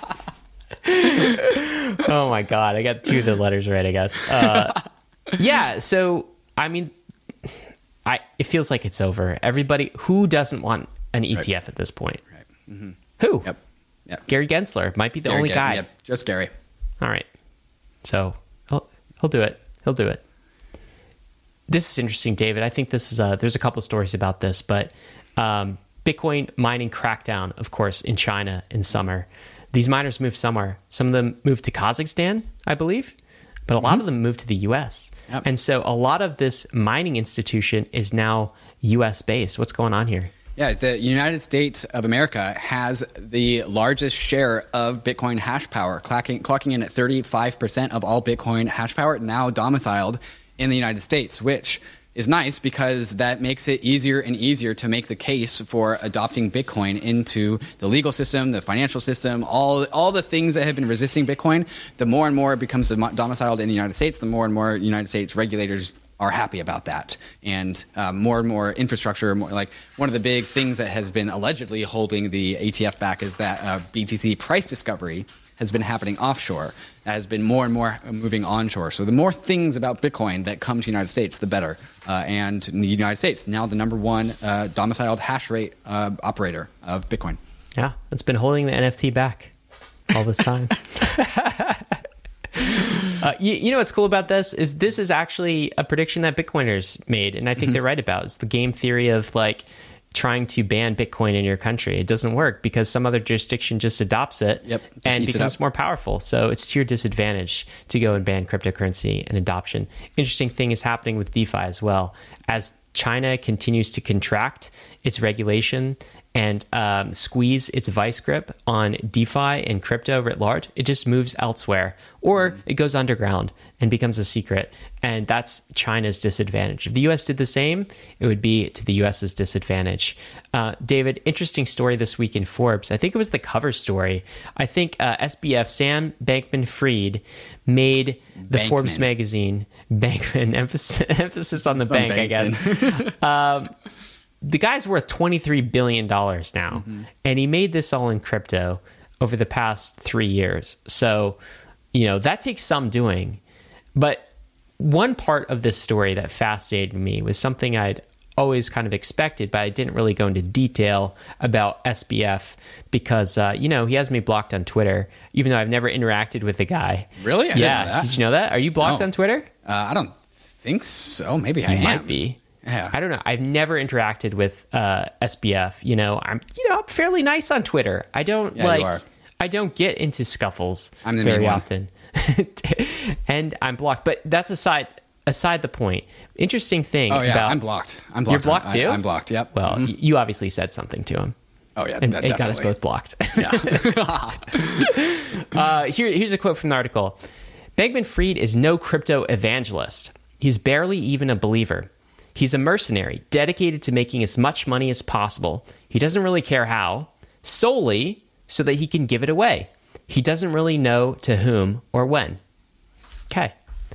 S1: Oh my God. I got 2 of the letters right, I guess. Yeah. So, I mean, it feels like it's over. Everybody, who doesn't want an ETF at this point?
S2: Right. Mm-hmm.
S1: Who?
S2: Yep.
S1: Gary Gensler might be the only guy.
S2: Yep, just Gary.
S1: All right. So he'll do it. He'll do it. This is interesting, David. I think this is there's a couple of stories about this, but Bitcoin mining crackdown, of course, in China in summer. These miners moved somewhere. Some of them moved to Kazakhstan, I believe, but a lot of them moved to the U.S. Yep. And so a lot of this mining institution is now U.S. based. What's going on here?
S2: Yeah, the United States of America has the largest share of Bitcoin hash power, clocking in at 35% of all Bitcoin hash power now domiciled in the United States, which is nice because that makes it easier and easier to make the case for adopting Bitcoin into the legal system, the financial system, all the things that have been resisting Bitcoin. The more and more it becomes domiciled in the United States, the more and more United States regulators are happy about that. And more infrastructure, like one of the big things that has been allegedly holding the ATF back is that BTC price discovery has been happening offshore, has been more and more moving onshore. So the more things about Bitcoin that come to the United States, the better. And in the United States, now the number one domiciled hash rate operator of Bitcoin.
S1: Yeah, it's been holding the NFT back all this time. You know what's cool about this is actually a prediction that Bitcoiners made, and I think they're right about. It's the game theory of like trying to ban Bitcoin in your country. It doesn't work because some other jurisdiction just adopts it and becomes more powerful. So it's to your disadvantage to go and ban cryptocurrency and adoption. Interesting thing is happening with DeFi as well. As China continues to contract its regulation and squeeze its vice grip on DeFi and crypto writ large, it just moves elsewhere, or it goes underground and becomes a secret. And that's China's disadvantage. If the US did the same, it would be to the US's disadvantage. David, interesting story this week in Forbes. I think it was the cover story. I think SBF, Sam Bankman-Fried, made the Forbes magazine, Bankman, emphasis on the bank, I guess. The guy's worth $23 billion now, and he made this all in crypto over the past 3 years. So, that takes some doing. But one part of this story that fascinated me was something I'd always kind of expected, but I didn't really go into detail about SBF because, he has me blocked on Twitter, even though I've never interacted with the guy.
S2: Really? I didn't know that.
S1: Did you know that? Are you blocked on Twitter?
S2: I don't think so. Maybe I am.
S1: Might be.
S2: Yeah.
S1: I don't know. I've never interacted with SBF. I'm fairly nice on Twitter. I don't
S2: you are.
S1: I don't get into scuffles
S2: I'm the
S1: very
S2: main one.
S1: often. And I'm blocked. But that's aside the point. Interesting thing.
S2: Oh yeah,
S1: about,
S2: I'm blocked.
S1: You're blocked too?
S2: I'm blocked. Yep.
S1: Well, you obviously said something to him.
S2: Oh yeah,
S1: and
S2: definitely.
S1: it got us both blocked.
S2: Yeah.
S1: Here's a quote from the article. Bankman-Fried is no crypto evangelist. He's barely even a believer. He's a mercenary, dedicated to making as much money as possible. He doesn't really care how, solely so that he can give it away. He doesn't really know to whom or when. Okay.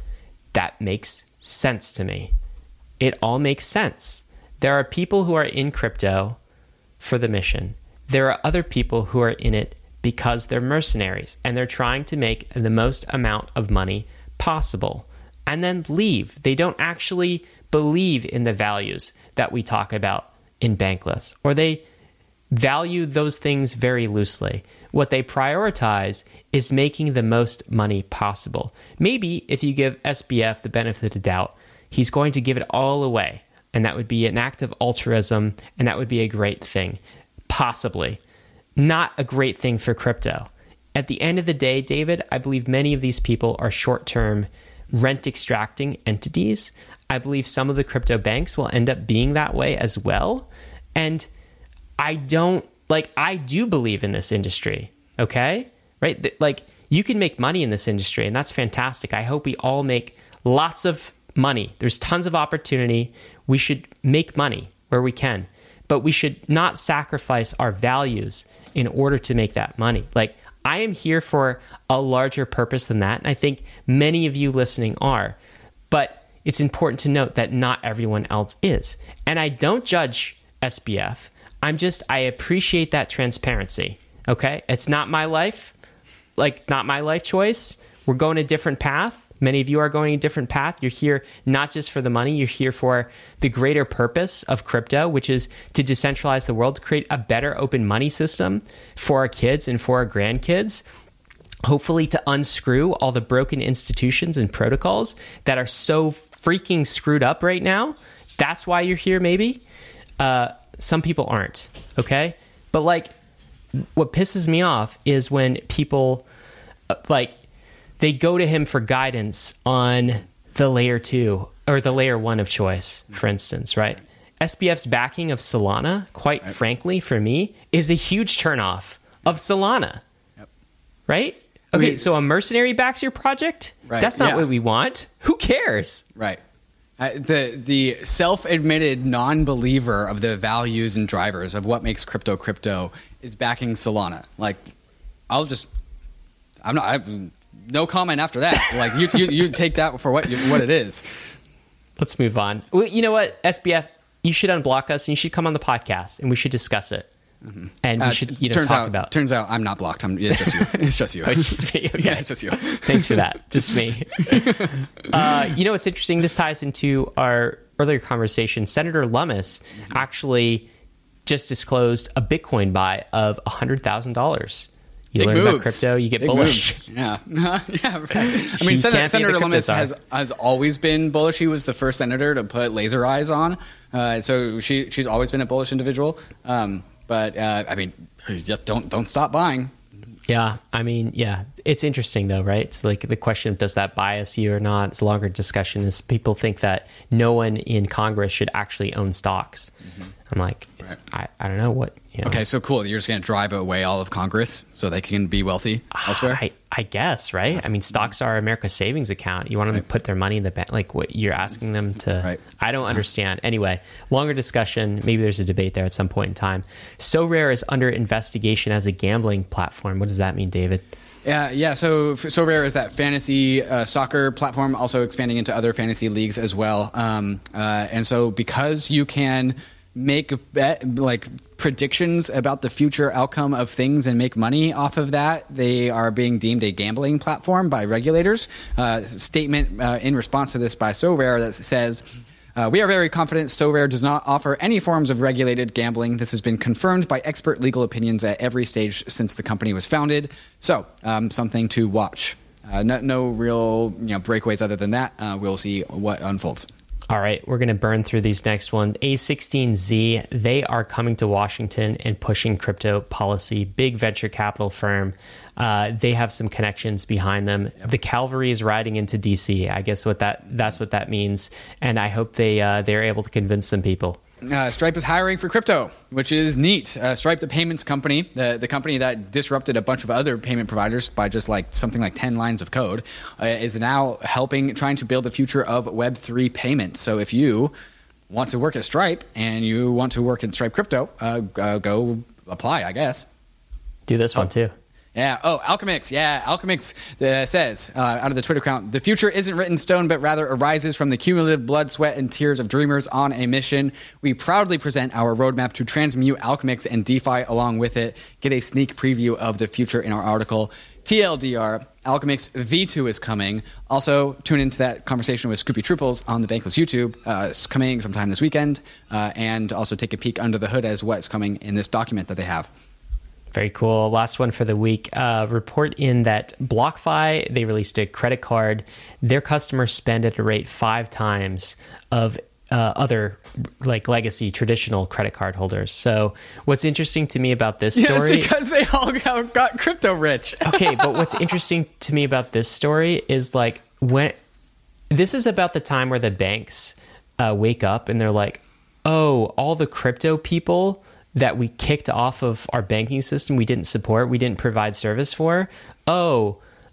S1: That makes sense to me. It all makes sense. There are people who are in crypto for the mission. There are other people who are in it because they're mercenaries and they're trying to make the most amount of money possible and then leave. They don't actually believe in the values that we talk about in Bankless, or they value those things very loosely. What they prioritize is making the most money possible. Maybe if you give SBF the benefit of the doubt, he's going to give it all away, and that would be an act of altruism, and that would be a great thing. Possibly. Not a great thing for crypto. At the end of the day, David, I believe many of these people are short-term rent extracting entities. I believe some of the crypto banks will end up being that way as well. And I do believe in this industry, okay? Right? Like, you can make money in this industry, and that's fantastic. I hope we all make lots of money. There's tons of opportunity. We should make money where we can, but we should not sacrifice our values in order to make that money. Like, I am here for a larger purpose than that, and I think many of you listening are. But it's important to note that not everyone else is. And I don't judge SBF. I appreciate that transparency, okay? It's not my life, not my life choice. We're going a different path. Many of you are going a different path. You're here not just for the money, you're here for the greater purpose of crypto, which is to decentralize the world, to create a better open money system for our kids and for our grandkids. Hopefully to unscrew all the broken institutions and protocols that are so freaking screwed up right now. That's why you're here, maybe. Some people aren't, okay? But what pisses me off is when people they go to him for guidance on the layer 2 or the layer 1 of choice, for instance, right? SBF's backing of Solana, quite frankly, for me, is a huge turnoff of Solana.
S2: Yep.
S1: Right? Okay, so a mercenary backs your project?
S2: Right,
S1: That's not what we want. Who cares?
S2: Right. The self-admitted non-believer of the values and drivers of what makes crypto is backing Solana. Like, no comment after that. Like, you take that for what it is.
S1: Let's move on. Well, you know what, SBF, you should unblock us and you should come on the podcast and we should discuss it. Mm-hmm. And we should talk about.
S2: Turns out I'm not blocked. It's just you. It's just you.
S1: Oh, it's just me. Okay.
S2: Yeah, it's just you.
S1: Thanks for that. Just me. You know what's interesting? This ties into our earlier conversation. Senator Lummis actually just disclosed a Bitcoin buy of $100,000. You learn about crypto, you get bullish.
S2: Moves. Yeah. Yeah, right. I mean, Senator Lummis has always been bullish. He was the first senator to put laser eyes on. So she's always been a bullish individual. But I mean, just don't stop buying.
S1: Yeah, I mean, yeah, it's interesting though, right? It's like the question of does that bias you or not? It's a longer discussion. Is people think that no one in Congress should actually own stocks. Mm-hmm. I'm like, I don't know what. You know.
S2: Okay, so cool. You're just going to drive away all of Congress so they can be wealthy elsewhere?
S1: I guess, right? I mean, stocks are America's savings account. You want them to put their money in the bank. Like what you're asking them to. Right. I don't understand. Anyway, longer discussion. Maybe there's a debate there at some point in time. SoRare is under investigation as a gambling platform. What does that mean, David?
S2: Yeah. So SoRare is that fantasy soccer platform, also expanding into other fantasy leagues as well. And so because you can make predictions about the future outcome of things and make money off of that, they are being deemed a gambling platform by regulators. Statement in response to this by SoRare that says, we are very confident SoRare does not offer any forms of regulated gambling. This has been confirmed by expert legal opinions at every stage since the company was founded. So something to watch. No real breakaways other than that. We'll see what unfolds.
S1: All right, we're going to burn through these next ones. A16Z, they are coming to Washington and pushing crypto policy. Big venture capital firm. They have some connections behind them. The cavalry is riding into DC. I guess that's what that means. And I hope they're able to convince some people.
S2: Stripe is hiring for crypto, which is neat. Stripe, the payments company, the company that disrupted a bunch of other payment providers by just something like 10 lines of code, is now trying to build the future of Web3 payments. So if you want to work at Stripe and you want to work in Stripe crypto, go apply, I guess.
S1: Do this one too.
S2: Yeah. Oh, Alchemix. Yeah. Alchemix says out of the Twitter account, the future isn't written in stone, but rather arises from the cumulative blood, sweat, and tears of dreamers on a mission. We proudly present our roadmap to transmute Alchemix and DeFi along with it. Get a sneak preview of the future in our article. TLDR, Alchemix V2 is coming. Also, tune into that conversation with Scoopy Triples on the Bankless YouTube. It's coming sometime this weekend. And also take a peek under the hood as what's coming in this document that they have.
S1: Very cool. Last one for the week. Report in that BlockFi, they released a credit card. Their customers spend at a rate 5 times of other legacy traditional credit card holders. So what's interesting to me about this story...
S2: It's because they all got crypto rich.
S1: Okay, but what's interesting to me about this story is when this is about the time where the banks wake up and they're like, oh, all the crypto people that we kicked off of our banking system, we didn't support, we didn't provide service for. Our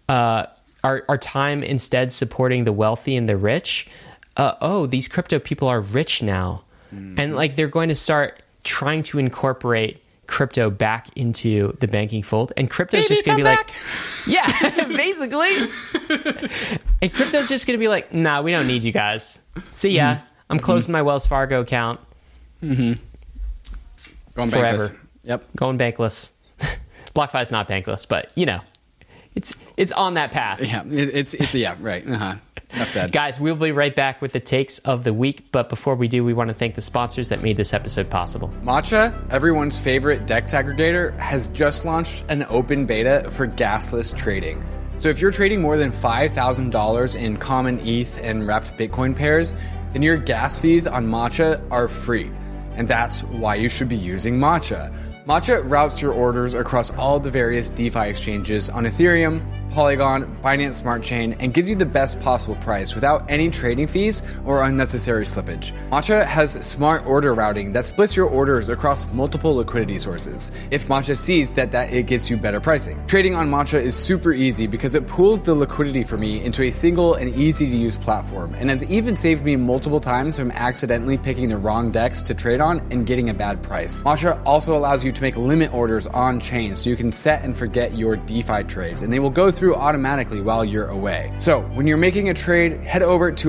S1: time instead supporting the wealthy and the rich. These crypto people are rich now. Mm-hmm. And they're going to start trying to incorporate crypto back into the banking fold. And crypto's just going to be yeah, basically. And crypto's just going to be nah, we don't need you guys. See ya. Mm-hmm. I'm closing my Wells Fargo account. Mm-hmm.
S2: Going
S1: forever.
S2: Bankless. Yep.
S1: Going bankless. BlockFi is not bankless, but it's on that path.
S2: Yeah, it's yeah, right. Enough said.
S1: Guys, we'll be right back with the takes of the week, but before we do, we want to thank the sponsors that made this episode possible.
S2: Matcha, everyone's favorite DEX aggregator, has just launched an open beta for gasless trading. So if you're trading more than $5,000 in common ETH and wrapped Bitcoin pairs, then your gas fees on Matcha are free. And that's why you should be using Matcha. Matcha routes your orders across all the various DeFi exchanges on Ethereum, Polygon, Binance Smart Chain, and gives you the best possible price without any trading fees or unnecessary slippage. Matcha has smart order routing that splits your orders across multiple liquidity sources if Matcha sees that it gets you better pricing. Trading on Matcha is super easy because it pools the liquidity for me into a single and easy to use platform, and has even saved me multiple times from accidentally picking the wrong DEX to trade on and getting a bad price. Matcha also allows you to make limit orders on chain so you can set and forget your DeFi trades, and they will go through automatically while you're away. So when you're making a trade, head over to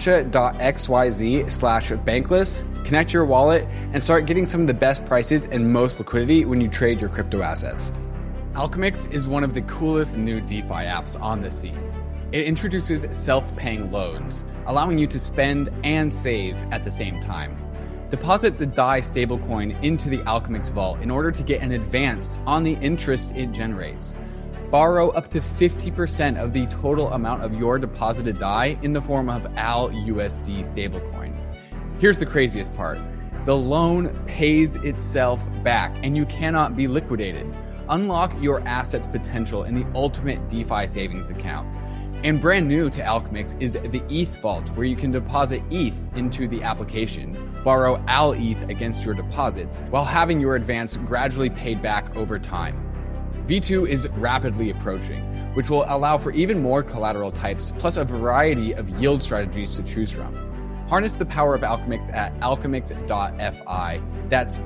S2: matcha.xyz/bankless, connect your wallet, and start getting some of the best prices and most liquidity when you trade your crypto assets. Alchemix is one of the coolest new DeFi apps on the scene. It introduces self-paying loans, allowing you to spend and save at the same time. Deposit the DAI stablecoin into the Alchemix vault in order to get an advance on the interest it generates. Borrow up to 50% of the total amount of your deposited DAI in the form of ALUSD stablecoin. Here's the craziest part. The loan pays itself back and you cannot be liquidated. Unlock your asset's potential in the ultimate DeFi savings account. And brand new to Alchemix is the ETH Vault, where you can deposit ETH into the application, borrow ALETH against your deposits, while having your advance gradually paid back over time. V2 is rapidly approaching, which will allow for even more collateral types, plus a variety of yield strategies to choose from. Harness the power of Alchemix at alchemix.fi. That's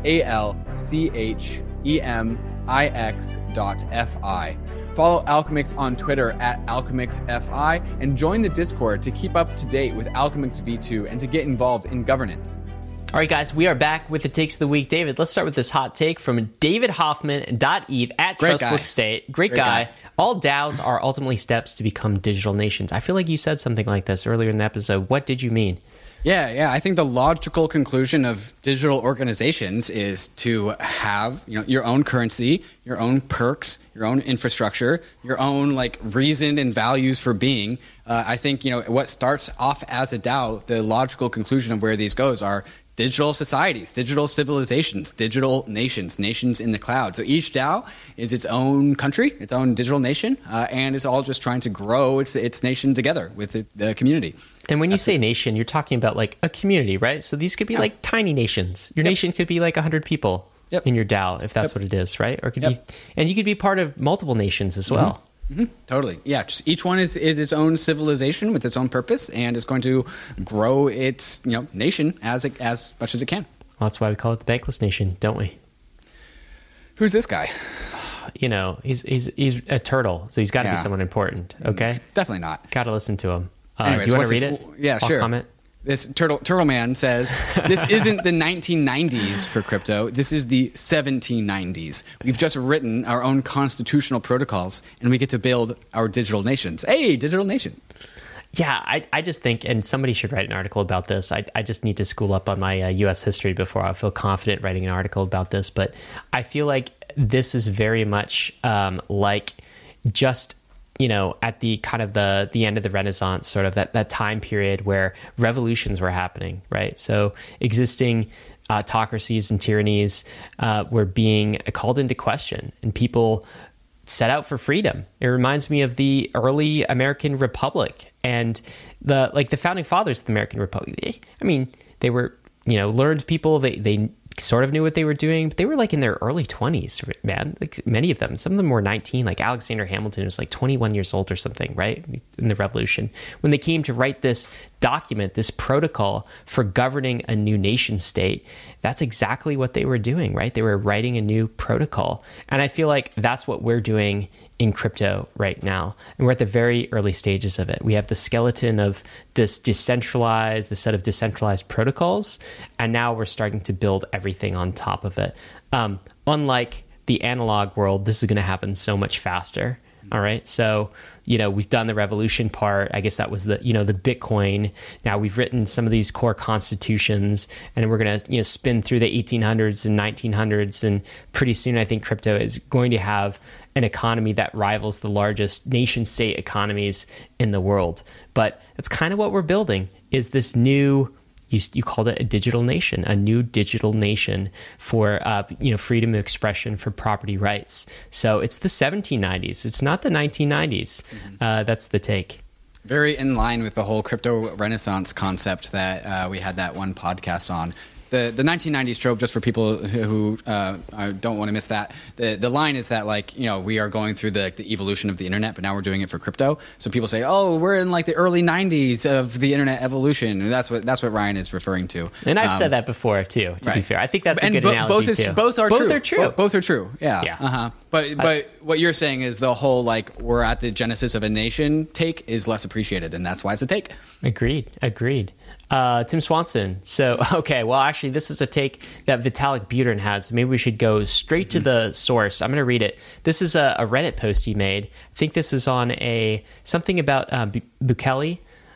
S2: ALCHEMIX.fi. Follow Alchemix on Twitter at AlchemixFI and join the Discord to keep up to date with Alchemix V2 and to get involved in governance.
S1: All right, guys, we are back with the takes of the week. David, let's start with this hot take from David Hoffman.eth at Trustless State. Great guy. All DAOs are ultimately steps to become digital nations. I feel like you said something like this earlier in the episode. What did you mean?
S2: Yeah. I think the logical conclusion of digital organizations is to have, your own currency, your own perks, your own infrastructure, your own reason and values for being. I think, what starts off as a DAO, the logical conclusion of where these goes are digital societies, digital civilizations, digital nations in the cloud. So each DAO is its own country, its own digital nation, and it's all just trying to grow its nation together with the community.
S1: And when you say nation, you're talking about a community, right? So these could be tiny nations. Your nation could be 100 people in your DAO, if that's what it is, right? Or it could be, and you could be part of multiple nations as well.
S2: Mm-hmm. Mm-hmm. Totally. Yeah. Just each one is its own civilization with its own purpose, and is going to grow its nation as much as it can.
S1: Well, that's why we call it the Bankless Nation, don't we?
S2: Who's this guy?
S1: He's a turtle, so he's got to be someone important. Okay,
S2: definitely not.
S1: Got to listen to him.
S2: Anyways,
S1: do you want to read it?
S2: Yeah,
S1: I'll
S2: sure.
S1: Comment.
S2: This Turtle Man says, this isn't the 1990s for crypto. This is the 1790s. We've just written our own constitutional protocols, and we get to build our digital nations. Hey, digital nation.
S1: Yeah, I just think, and somebody should write an article about this. I just need to school up on my U.S. history before I feel confident writing an article about this. But I feel like this is very much just at the kind of the end of the Renaissance, sort of that time period where revolutions were happening, right? So existing autocracies and tyrannies were being called into question, and people set out for freedom. It reminds me of the early American Republic and the founding fathers of the American Republic. I mean, they were learned people. They sort of knew what they were doing, but they were in their early 20s, man. Many of them, some of them were 19. Alexander Hamilton was 21 years old or something, right? In the Revolution, when they came to write this document, this protocol for governing a new nation state, that's exactly what they were doing, right? They were writing a new protocol. And I feel like that's what we're doing in crypto right now. And we're at the very early stages of it. We have the skeleton of the set of decentralized protocols, and now we're starting to build everything on top of it. Unlike the analog world, this is going to happen so much faster. All right. So, we've done the revolution part. I guess that was the Bitcoin. Now we've written some of these core constitutions, and we're going to, spin through the 1800s and 1900s. And pretty soon, I think crypto is going to have an economy that rivals the largest nation state economies in the world. But that's kind of what we're building, is this new, you called it a digital nation, a new digital nation for freedom of expression, for property rights. So it's the 1790s. It's not the 1990s. That's the take.
S2: Very in line with the whole crypto renaissance concept that we had that one podcast on. The 1990s trope, just for people who don't want to miss that, the line is that, like, you know, we are going through the evolution of the internet, but now we're doing it for crypto. So people say, oh, we're in like the early 90s of the internet evolution. And that's what Ryan is referring to.
S1: And I've said that before too, to be fair. I think that's a good analogy too.
S2: Both are true. Both are true. Yeah.
S1: Yeah.
S2: But what you're saying is the whole, like, we're at the genesis of a nation take is less appreciated, and that's why it's a take.
S1: Agreed. Tim Swanson. So, okay, well, actually, this is a take that Vitalik Buterin had, so maybe we should go straight to the source. I'm going to read it. This is a Reddit post he made. I think this was on something about Bukele.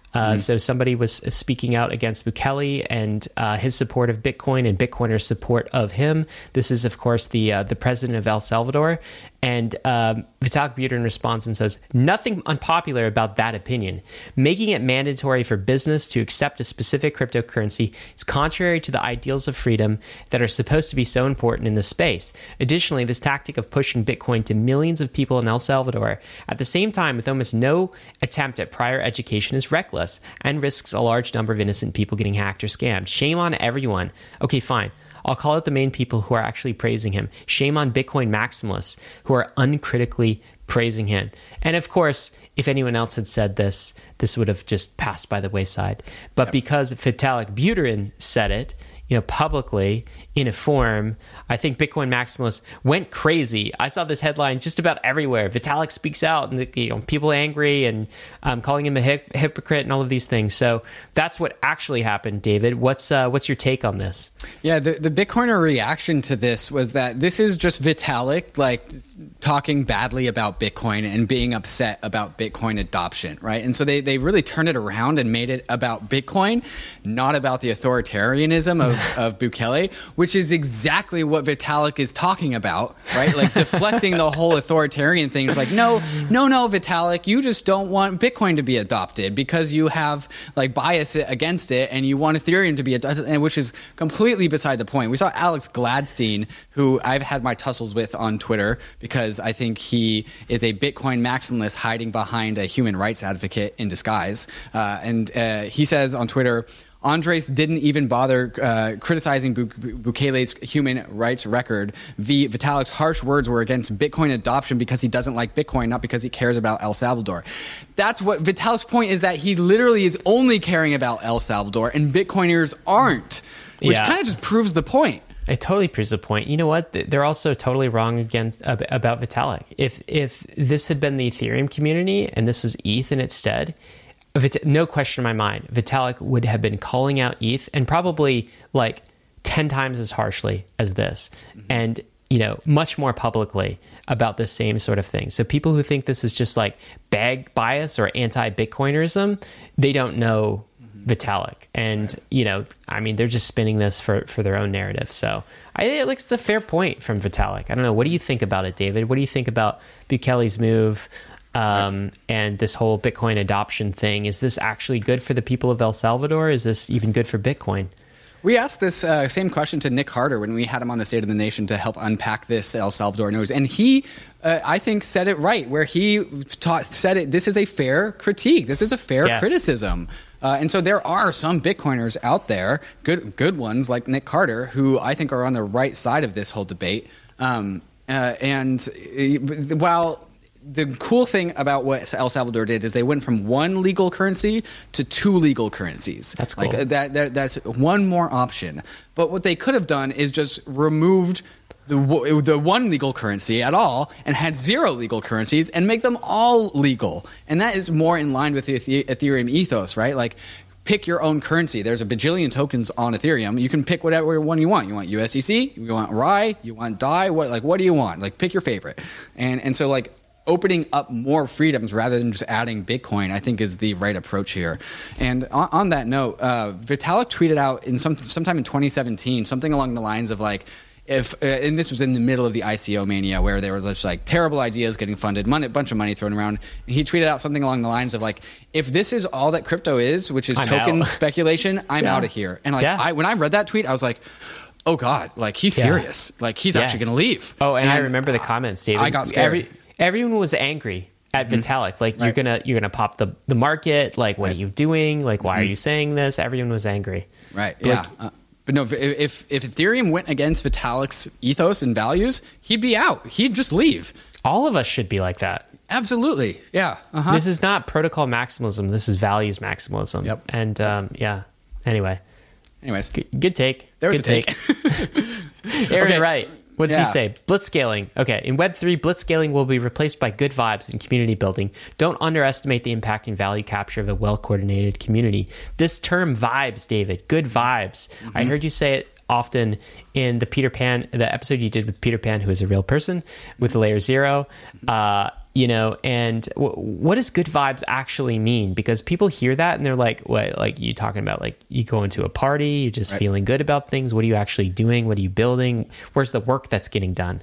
S1: So somebody was speaking out against Bukele and his support of Bitcoin and Bitcoiners' support of him. This is, of course, the president of El Salvador. And Vitalik Buterin responds and says, nothing unpopular about that opinion. Making it mandatory for business to accept a specific cryptocurrency is contrary to the ideals of freedom that are supposed to be so important in this space. Additionally, this tactic of pushing Bitcoin to millions of people in El Salvador at the same time with almost no attempt at prior education is reckless and risks a large number of innocent people getting hacked or scammed. Shame on everyone. Okay, fine. I'll call out the main people who are actually praising him. Shame on Bitcoin maximalists who are uncritically praising him. And of course, if anyone else had said this would have just passed by the wayside. But because Vitalik Buterin said it, publicly in a forum, I think Bitcoin maximalists went crazy. I saw this headline just about everywhere. Vitalik speaks out, and people angry and calling him a hypocrite and all of these things. So that's what actually happened. David, what's your take on this?
S2: Yeah, the Bitcoiner reaction to this was that this is just Vitalik like talking badly about Bitcoin and being upset about Bitcoin adoption, right? And so they really turned it around and made it about Bitcoin, not about the authoritarianism of Bukele, which is exactly what Vitalik is talking about, right? Like deflecting the whole authoritarian thing. It's like, no, Vitalik, you just don't want Bitcoin to be adopted because you have like bias against it and you want Ethereum to be adopted, which is completely beside the point. We saw Alex Gladstein, who I've had my tussles with on Twitter because I think he is a Bitcoin maximalist hiding behind a human rights advocate in disguise. And he says on Twitter, Andres didn't even bother criticizing Bukele's human rights record. Vitalik's harsh words were against Bitcoin adoption because he doesn't like Bitcoin, not because he cares about El Salvador. That's what Vitalik's point is, that he literally is only caring about El Salvador and Bitcoiners aren't, which kind of just proves the point.
S1: It totally proves the point. You know what? They're also totally wrong about Vitalik. If this had been the Ethereum community and this was ETH in its stead, no question in my mind, Vitalik would have been calling out ETH and probably like 10 times as harshly as this. And, much more publicly about the same sort of thing. So people who think this is just like bag bias or anti-Bitcoinerism, they don't know Vitalik. And, they're just spinning this for their own narrative. So I think it's a fair point from Vitalik. I don't know. What do you think about it, David? What do you think about Bukele's move? And this whole Bitcoin adoption thing? Is this actually good for the people of El Salvador? Is this even good for Bitcoin?
S2: We asked this same question to Nick Carter when we had him on the State of the Nation to help unpack this El Salvador news. And he, I think, said it right, where he said it, this is a fair critique. This is a fair criticism. And so there are some Bitcoiners out there, good ones like Nick Carter, who I think are on the right side of this whole debate. And while the cool thing about what El Salvador did is they went from one legal currency to two legal currencies.
S1: That's cool.
S2: Like that's one more option. But what they could have done is just removed the one legal currency at all and had zero legal currencies and make them all legal. And that is more in line with the Ethereum ethos, right? Like, pick your own currency. There's a bajillion tokens on Ethereum. You can pick whatever one you want. You want USDC, you want RAI, you want DAI, what do you want? Like, pick your favorite. And so like opening up more freedoms rather than just adding Bitcoin, I think, is the right approach here. And on that note, Vitalik tweeted out in sometime in 2017 something along the lines of like, if and this was in the middle of the ICO mania where there were just like terrible ideas getting funded, bunch of money thrown around. And he tweeted out something along the lines of like, if this is all that crypto is, which is token speculation, I'm out of here. And like when I read that tweet, I was like, oh God, like he's serious. Like he's actually going to leave.
S1: Oh, and I remember the comments, David.
S2: I got scared.
S1: Everyone was angry at Vitalik. Like you're gonna pop the market. Like what are you doing? Like why are you saying this? Everyone was angry.
S2: Right. But but no, if Ethereum went against Vitalik's ethos and values, he'd be out. He'd just leave.
S1: All of us should be like that.
S2: Absolutely. Yeah.
S1: This is not protocol maximalism. This is values maximalism.
S2: Yep.
S1: And Anyways, good take.
S2: There was a take.
S1: Aaron Wright. What does he say? Blitzscaling. Okay. In Web3, blitzscaling will be replaced by good vibes and community building. Don't underestimate the impact and value capture of a well-coordinated community. This term vibes, David, good vibes. I heard you say it often in the episode you did with Peter Pan, who is a real person with Layer Zero. And what does good vibes actually mean? Because people hear that and they're like, what, like you talking about like you go into a party, you're just feeling good about things. What are you actually doing? What are you building? Where's the work that's getting done?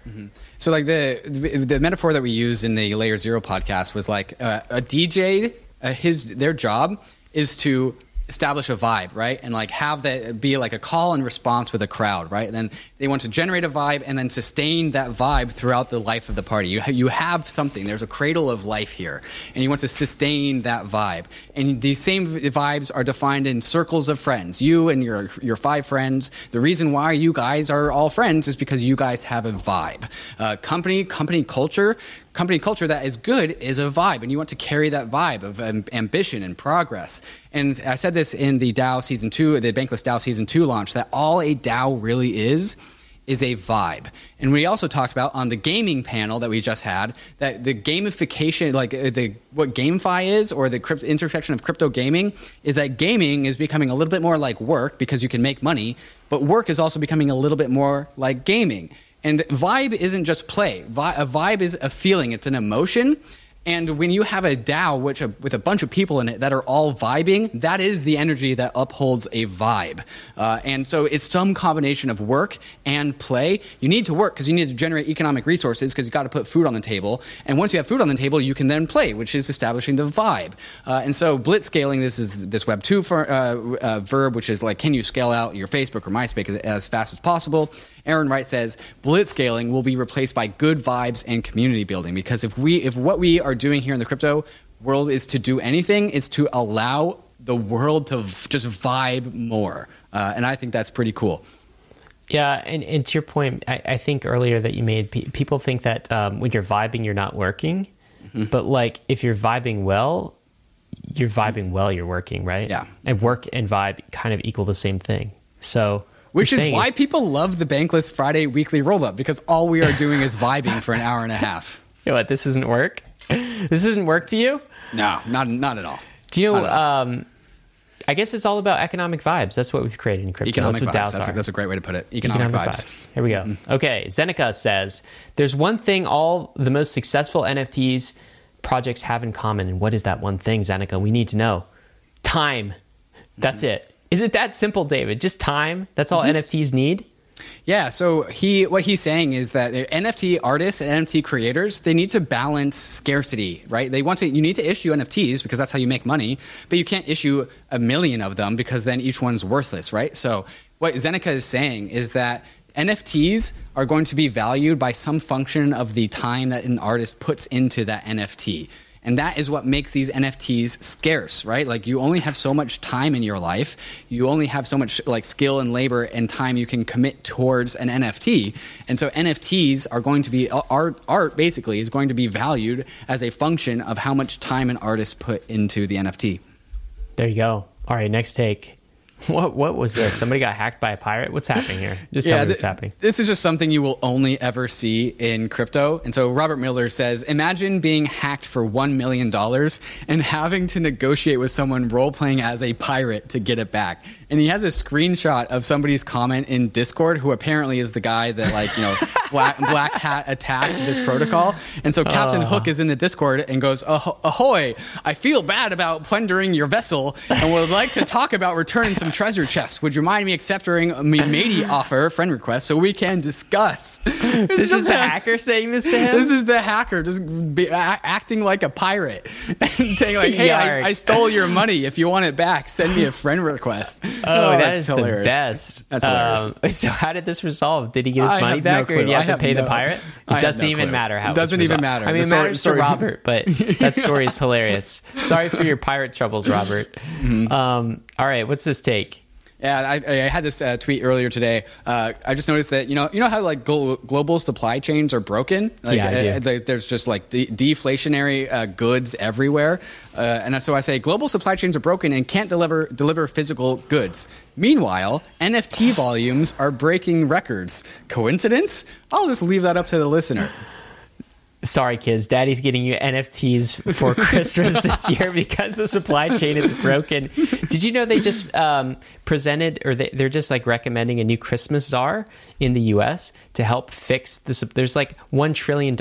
S2: So like the metaphor that we used in the Layer Zero podcast was like a DJ, their job is to establish a vibe, right? And like have that be like a call and response with a crowd, right? And then they want to generate a vibe and then sustain that vibe throughout the life of the party. You have something. There's a cradle of life here, and you want to sustain that vibe. And these same vibes are defined in circles of friends. You and your 5 friends. The reason why you guys are all friends is because you guys have a vibe. Company culture. Company culture that is good is a vibe, and you want to carry that vibe of ambition and progress. And I said this in the DAO Season 2, the Bankless DAO Season 2 launch, that all a DAO really is a vibe. And we also talked about on the gaming panel that we just had that the gamification, like what GameFi is, or the intersection of crypto gaming, is that gaming is becoming a little bit more like work because you can make money, but work is also becoming a little bit more like gaming. And vibe isn't just play. A vibe is a feeling. It's an emotion. And when you have a DAO with a bunch of people in it that are all vibing, that is the energy that upholds a vibe. And so it's some combination of work and play. You need to work because you need to generate economic resources because you've got to put food on the table. And once you have food on the table, you can then play, which is establishing the vibe. And so blitzscaling, this is this Web 2 verb, which is like, can you scale out your Facebook or MySpace as fast as possible? Aaron Wright says blitzscaling will be replaced by good vibes and community building, because if what we are doing here in the crypto world is to do anything, is to allow the world to just vibe more. And I think that's pretty cool.
S1: Yeah, and to your point, I think earlier that you made, people think that when you're vibing, you're not working. But like if you're vibing well, you're working, right?
S2: Yeah.
S1: And work and vibe kind of equal the same thing. So...
S2: Which is why people love the Bankless Friday weekly roll-up, because all we are doing is vibing for an hour and a half.
S1: You know what? This isn't work? This isn't work to you?
S2: No, not at all.
S1: Do you know, I guess it's all about economic vibes. That's what we've created in crypto.
S2: Economic vibes. That's a great way to put it. Economic vibes.
S1: Here we go. Okay, Zeneca says, there's one thing all the most successful NFTs projects have in common. And what is that one thing, Zeneca? We need to know. Time. That's it. Is it that simple, David? Just time? That's all NFTs need?
S2: Yeah, so what he's saying is that NFT artists and NFT creators, they need to balance scarcity, right? You need to issue NFTs because that's how you make money, but you can't issue 1 million of them because then each one's worthless, right? So what Zeneca is saying is that NFTs are going to be valued by some function of the time that an artist puts into that NFT. And that is what makes these NFTs scarce, right? Like you only have so much time in your life. You only have so much like skill and labor and time you can commit towards an NFT. And so NFTs are going to be, art basically is going to be valued as a function of how much time an artist put into the NFT.
S1: There you go. All right, next take. What was this? Somebody got hacked by a pirate? What's happening here? Just tell me what's happening.
S2: This is just something you will only ever see in crypto. And so Robert Miller says, imagine being hacked for $1 million and having to negotiate with someone role-playing as a pirate to get it back. And he has a screenshot of somebody's comment in Discord, who apparently is the guy that Black Hat attacked this protocol. And so Captain Hook is in the Discord and goes, ahoy, I feel bad about plundering your vessel and would like to talk about returning some treasure chest. Would you mind me accepting a matey offer friend request so we can discuss?
S1: This is the hacker saying this to him?
S2: This is the hacker just acting like a pirate. Saying like, hey, I stole your money. If you want it back, send me a friend request.
S1: Oh, that is hilarious. The best.
S2: That's hilarious.
S1: So how did this resolve? Did he get his money back, or did you have to pay the pirate? It doesn't even matter how it doesn't even matter. I mean, it matters to Robert, but that story is hilarious. Sorry for your pirate troubles, Robert. All right, what's this take?
S2: Yeah, I had this tweet earlier today. I just noticed that you know how like global supply chains are broken. Like,
S1: yeah, I do.
S2: There's just like deflationary goods everywhere, and so I say global supply chains are broken and can't deliver physical goods. Meanwhile, NFT volumes are breaking records. Coincidence? I'll just leave that up to the listener.
S1: Sorry, kids. Daddy's getting you NFTs for Christmas this year because the supply chain is broken. Did you know they just presented, or they're just like recommending a new Christmas czar in the U.S. to help fix this? There's like $1 trillion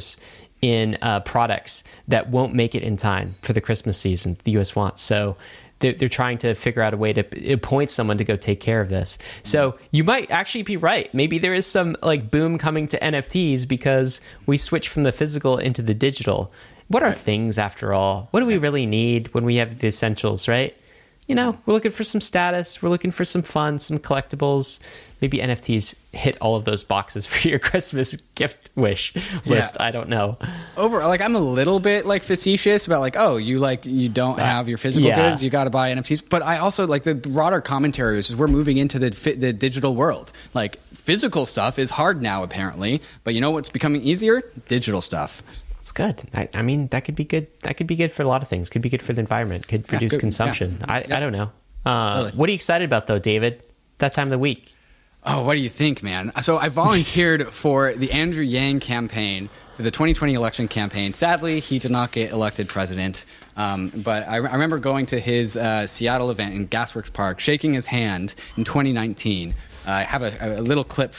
S1: in products that won't make it in time for the Christmas season the U.S. wants. So they're trying to figure out a way to appoint someone to go take care of this. So you might actually be right. Maybe there is some like boom coming to NFTs because we switch from the physical into the digital. What are things after all? What do we really need when we have the essentials, right? You know, we're looking for some status. We're looking for some fun, some collectibles. Maybe NFTs hit all of those boxes for your Christmas gift wish list. Yeah. I don't know.
S2: I'm a little bit like facetious about like, oh, you don't have your physical goods, you got to buy NFTs. But I also like the broader commentary is we're moving into the digital world. Like physical stuff is hard now apparently, but you know what's becoming easier? Digital stuff.
S1: It's good. I mean, that could be good. That could be good for a lot of things. Could be good for the environment. Could reduce consumption. Yeah. I don't know. Totally. What are you excited about though, David? That time of the week.
S2: Oh, what do you think, man? So I volunteered for the Andrew Yang campaign, for the 2020 election campaign. Sadly, he did not get elected president. But I remember going to his Seattle event in Gasworks Park, shaking his hand in 2019. I have a little clip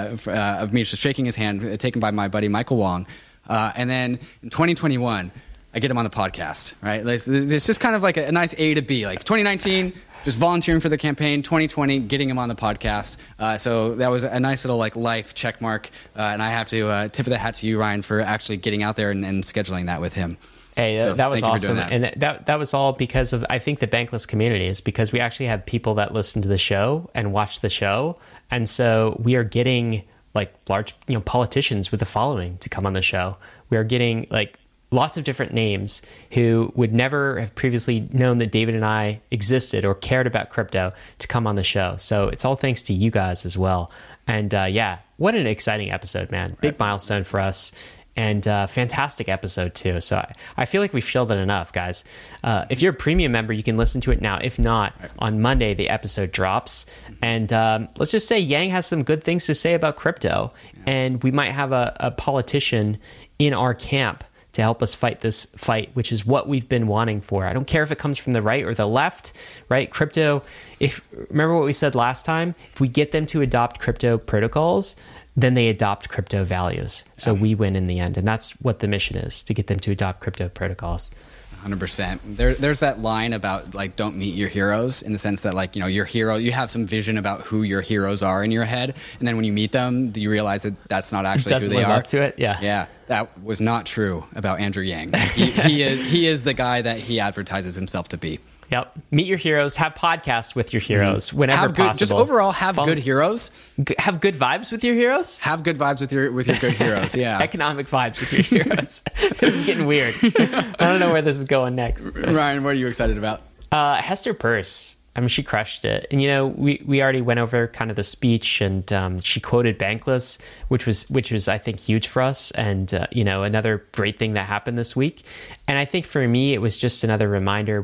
S2: of me just shaking his hand, taken by my buddy Michael Wong. And then in 2021, I get him on the podcast, right? It's just kind of like a nice A to B. Like 2019, just volunteering for the campaign. 2020, getting him on the podcast. So that was a nice little like life check mark. And I have to tip of the hat to you, Ryan, for actually getting out there and scheduling that with him.
S1: Hey, so that was awesome. And that was all because of, I think, the Bankless community is because we actually have people that listen to the show and watch the show. And so we are getting like large, politicians with a following to come on the show. We are getting like lots of different names who would never have previously known that David and I existed or cared about crypto to come on the show. So it's all thanks to you guys as well. And what an exciting episode, man. Big milestone for us. And fantastic episode too. So I feel like we've shielded enough, guys. If you're a premium member, you can listen to it now. If not, on Monday, the episode drops. And let's just say Yang has some good things to say about crypto. And we might have a politician in our camp to help us fight this fight, which is what we've been wanting for. I don't care if it comes from the right or the left, right? Crypto, remember what we said last time? If we get them to adopt crypto protocols, then they adopt crypto values. So we win in the end. And that's what the mission is, to get them to adopt crypto protocols.
S2: 100%. There's that line about like, don't meet your heroes, in the sense that like, your hero, you have some vision about who your heroes are in your head. And then when you meet them, you realize that that's not actually who they are.
S1: Doesn't live up to it. Yeah.
S2: Yeah. That was not true about Andrew Yang. He is the guy that he advertises himself to be.
S1: Yep. Meet your heroes. Have podcasts with your heroes whenever possible.
S2: Just overall, have good heroes.
S1: Have good vibes with your heroes.
S2: Have good vibes with your good heroes. Yeah.
S1: Economic vibes with your heroes. This is getting weird. I don't know where this is going next.
S2: Ryan, what are you excited about?
S1: Hester Peirce. I mean, she crushed it. And, we already went over kind of the speech, and she quoted Bankless, which was, I think, huge for us. And, another great thing that happened this week. And I think for me, it was just another reminder.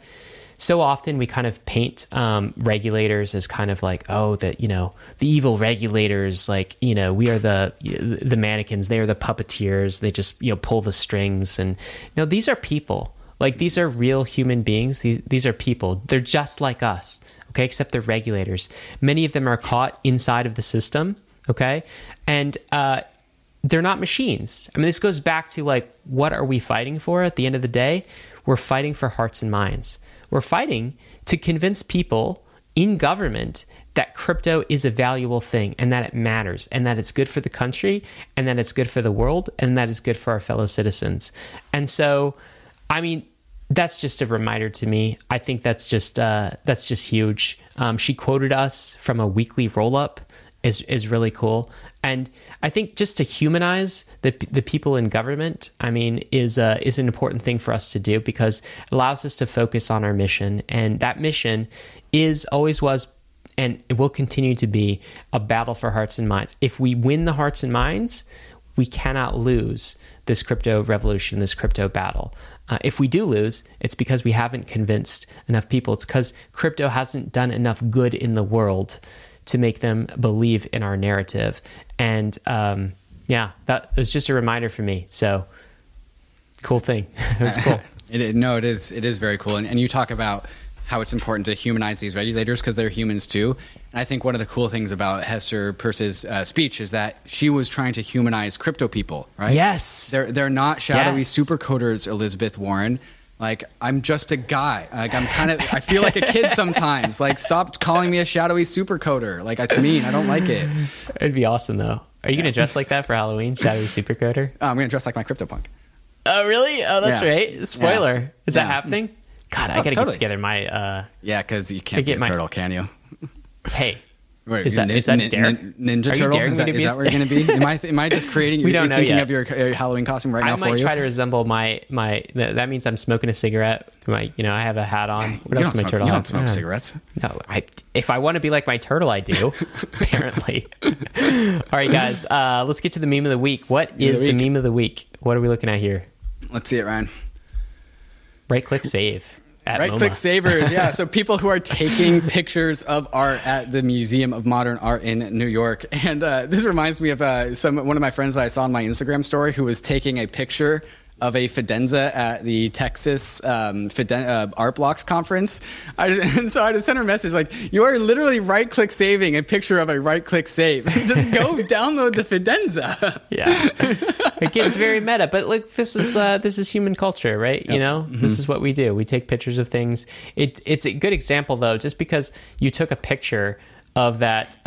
S1: So often we kind of paint regulators as kind of like, the evil regulators, like, we are the mannequins, they are the puppeteers, they just, pull the strings. And no, these are people. Like, these are real human beings. These are people. They're just like us, okay, except they're regulators. Many of them are caught inside of the system, okay? And they're not machines. I mean, this goes back to, like, what are we fighting for at the end of the day? We're fighting for hearts and minds. We're fighting to convince people in government that crypto is a valuable thing and that it matters and that it's good for the country and that it's good for the world and that it's good for our fellow citizens. And so, I mean, that's just a reminder to me. I think that's just huge. She quoted us from a weekly roll-up is really cool. And I think just to humanize the people in government, I mean, is an important thing for us to do because it allows us to focus on our mission. And that mission always was, and it will continue to be, a battle for hearts and minds. If we win the hearts and minds, we cannot lose this crypto revolution, this crypto battle. If we do lose, it's because we haven't convinced enough people. It's because crypto hasn't done enough good in the world to make them believe in our narrative. And that was just a reminder for me. So cool thing. It was cool.
S2: It is very cool. And you talk about how it's important to humanize these regulators because they're humans too. And I think one of the cool things about Hester Peirce's speech is that she was trying to humanize crypto people, right?
S1: Yes.
S2: They're not shadowy super coders, Elizabeth Warren. Like, I'm just a guy. Like, I feel like a kid sometimes. Like, stop calling me a shadowy super coder. Like, it's mean. I don't like it.
S1: It'd be awesome, though. Are you going to dress like that for Halloween? Shadowy super coder?
S2: I'm going to dress like my CryptoPunk.
S1: Oh, really? Oh, that's right. Spoiler. Yeah. Is that happening? God, I got to get together my...
S2: yeah, because you can't be a turtle, can you?
S1: Hey.
S2: Wait,
S1: is that a dare?
S2: Ninja Turtle? Is that where you're going to be? Am I just creating...
S1: We don't know
S2: thinking
S1: yet.
S2: of your Halloween costume right now for you?
S1: I might try to resemble my... That means I'm smoking a cigarette. I have a hat on. What else is my turtle?
S2: You don't smoke cigarettes.
S1: No, if I want to be like my turtle, I do. Apparently. All right, guys. Let's get to the meme of the week. What is the meme of the week? What are we looking at here?
S2: Let's see it, Ryan.
S1: Right-click save.
S2: Right-click savers, yeah. So people who are taking pictures of art at the Museum of Modern Art in New York. And this reminds me of one of my friends that I saw on my Instagram story who was taking a picture of a Fidenza at the Texas Art Blocks conference. And so I just sent her a message like, you are literally right-click saving a picture of a right-click save. Just go download the Fidenza.
S1: Yeah. It gets very meta, but like this is human culture, right? Yep. You know, this is what we do. We take pictures of things. It's a good example though, just because you took a picture of that,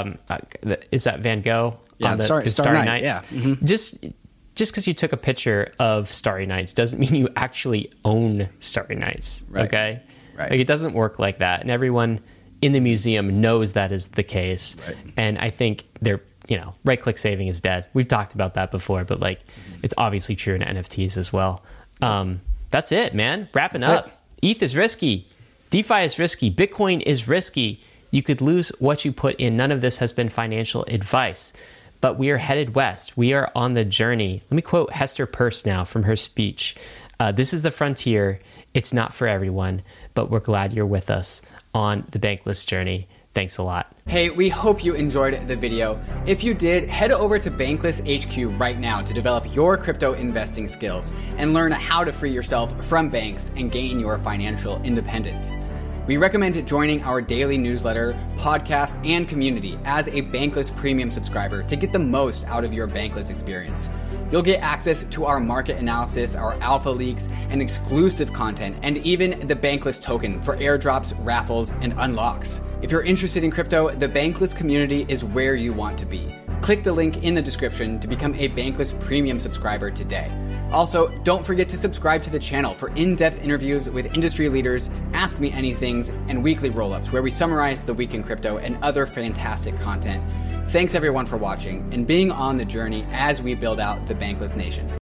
S1: is that Van Gogh?
S2: Yeah,
S1: on the
S2: Starry
S1: Nights?
S2: Yeah. Mm-hmm.
S1: Just because you took a picture of Starry Nights doesn't mean you actually own Starry Nights,
S2: right.
S1: Okay?
S2: Right.
S1: Like, it doesn't work like that. And everyone in the museum knows that is the case.
S2: Right.
S1: And I think right-click saving is dead. We've talked about that before, but it's obviously true in NFTs as well. That's it, man. Wrapping up. ETH is risky. DeFi is risky. Bitcoin is risky. You could lose what you put in. None of this has been financial advice. But we are headed west. We are on the journey. Let me quote Hester Peirce now from her speech. This is the frontier. It's not for everyone, but we're glad you're with us on the Bankless journey. Thanks a lot.
S2: Hey, we hope you enjoyed the video. If you did, head over to Bankless HQ right now to develop your crypto investing skills and learn how to free yourself from banks and gain your financial independence. We recommend joining our daily newsletter, podcast, and community as a Bankless Premium subscriber to get the most out of your Bankless experience. You'll get access to our market analysis, our alpha leaks, and exclusive content, and even the Bankless token for airdrops, raffles, and unlocks. If you're interested in crypto, the Bankless community is where you want to be. Click the link in the description to become a Bankless Premium subscriber today. Also, don't forget to subscribe to the channel for in-depth interviews with industry leaders, Ask Me Anythings, and weekly roll-ups where we summarize the week in crypto and other fantastic content. Thanks everyone for watching and being on the journey as we build out the Bankless Nation.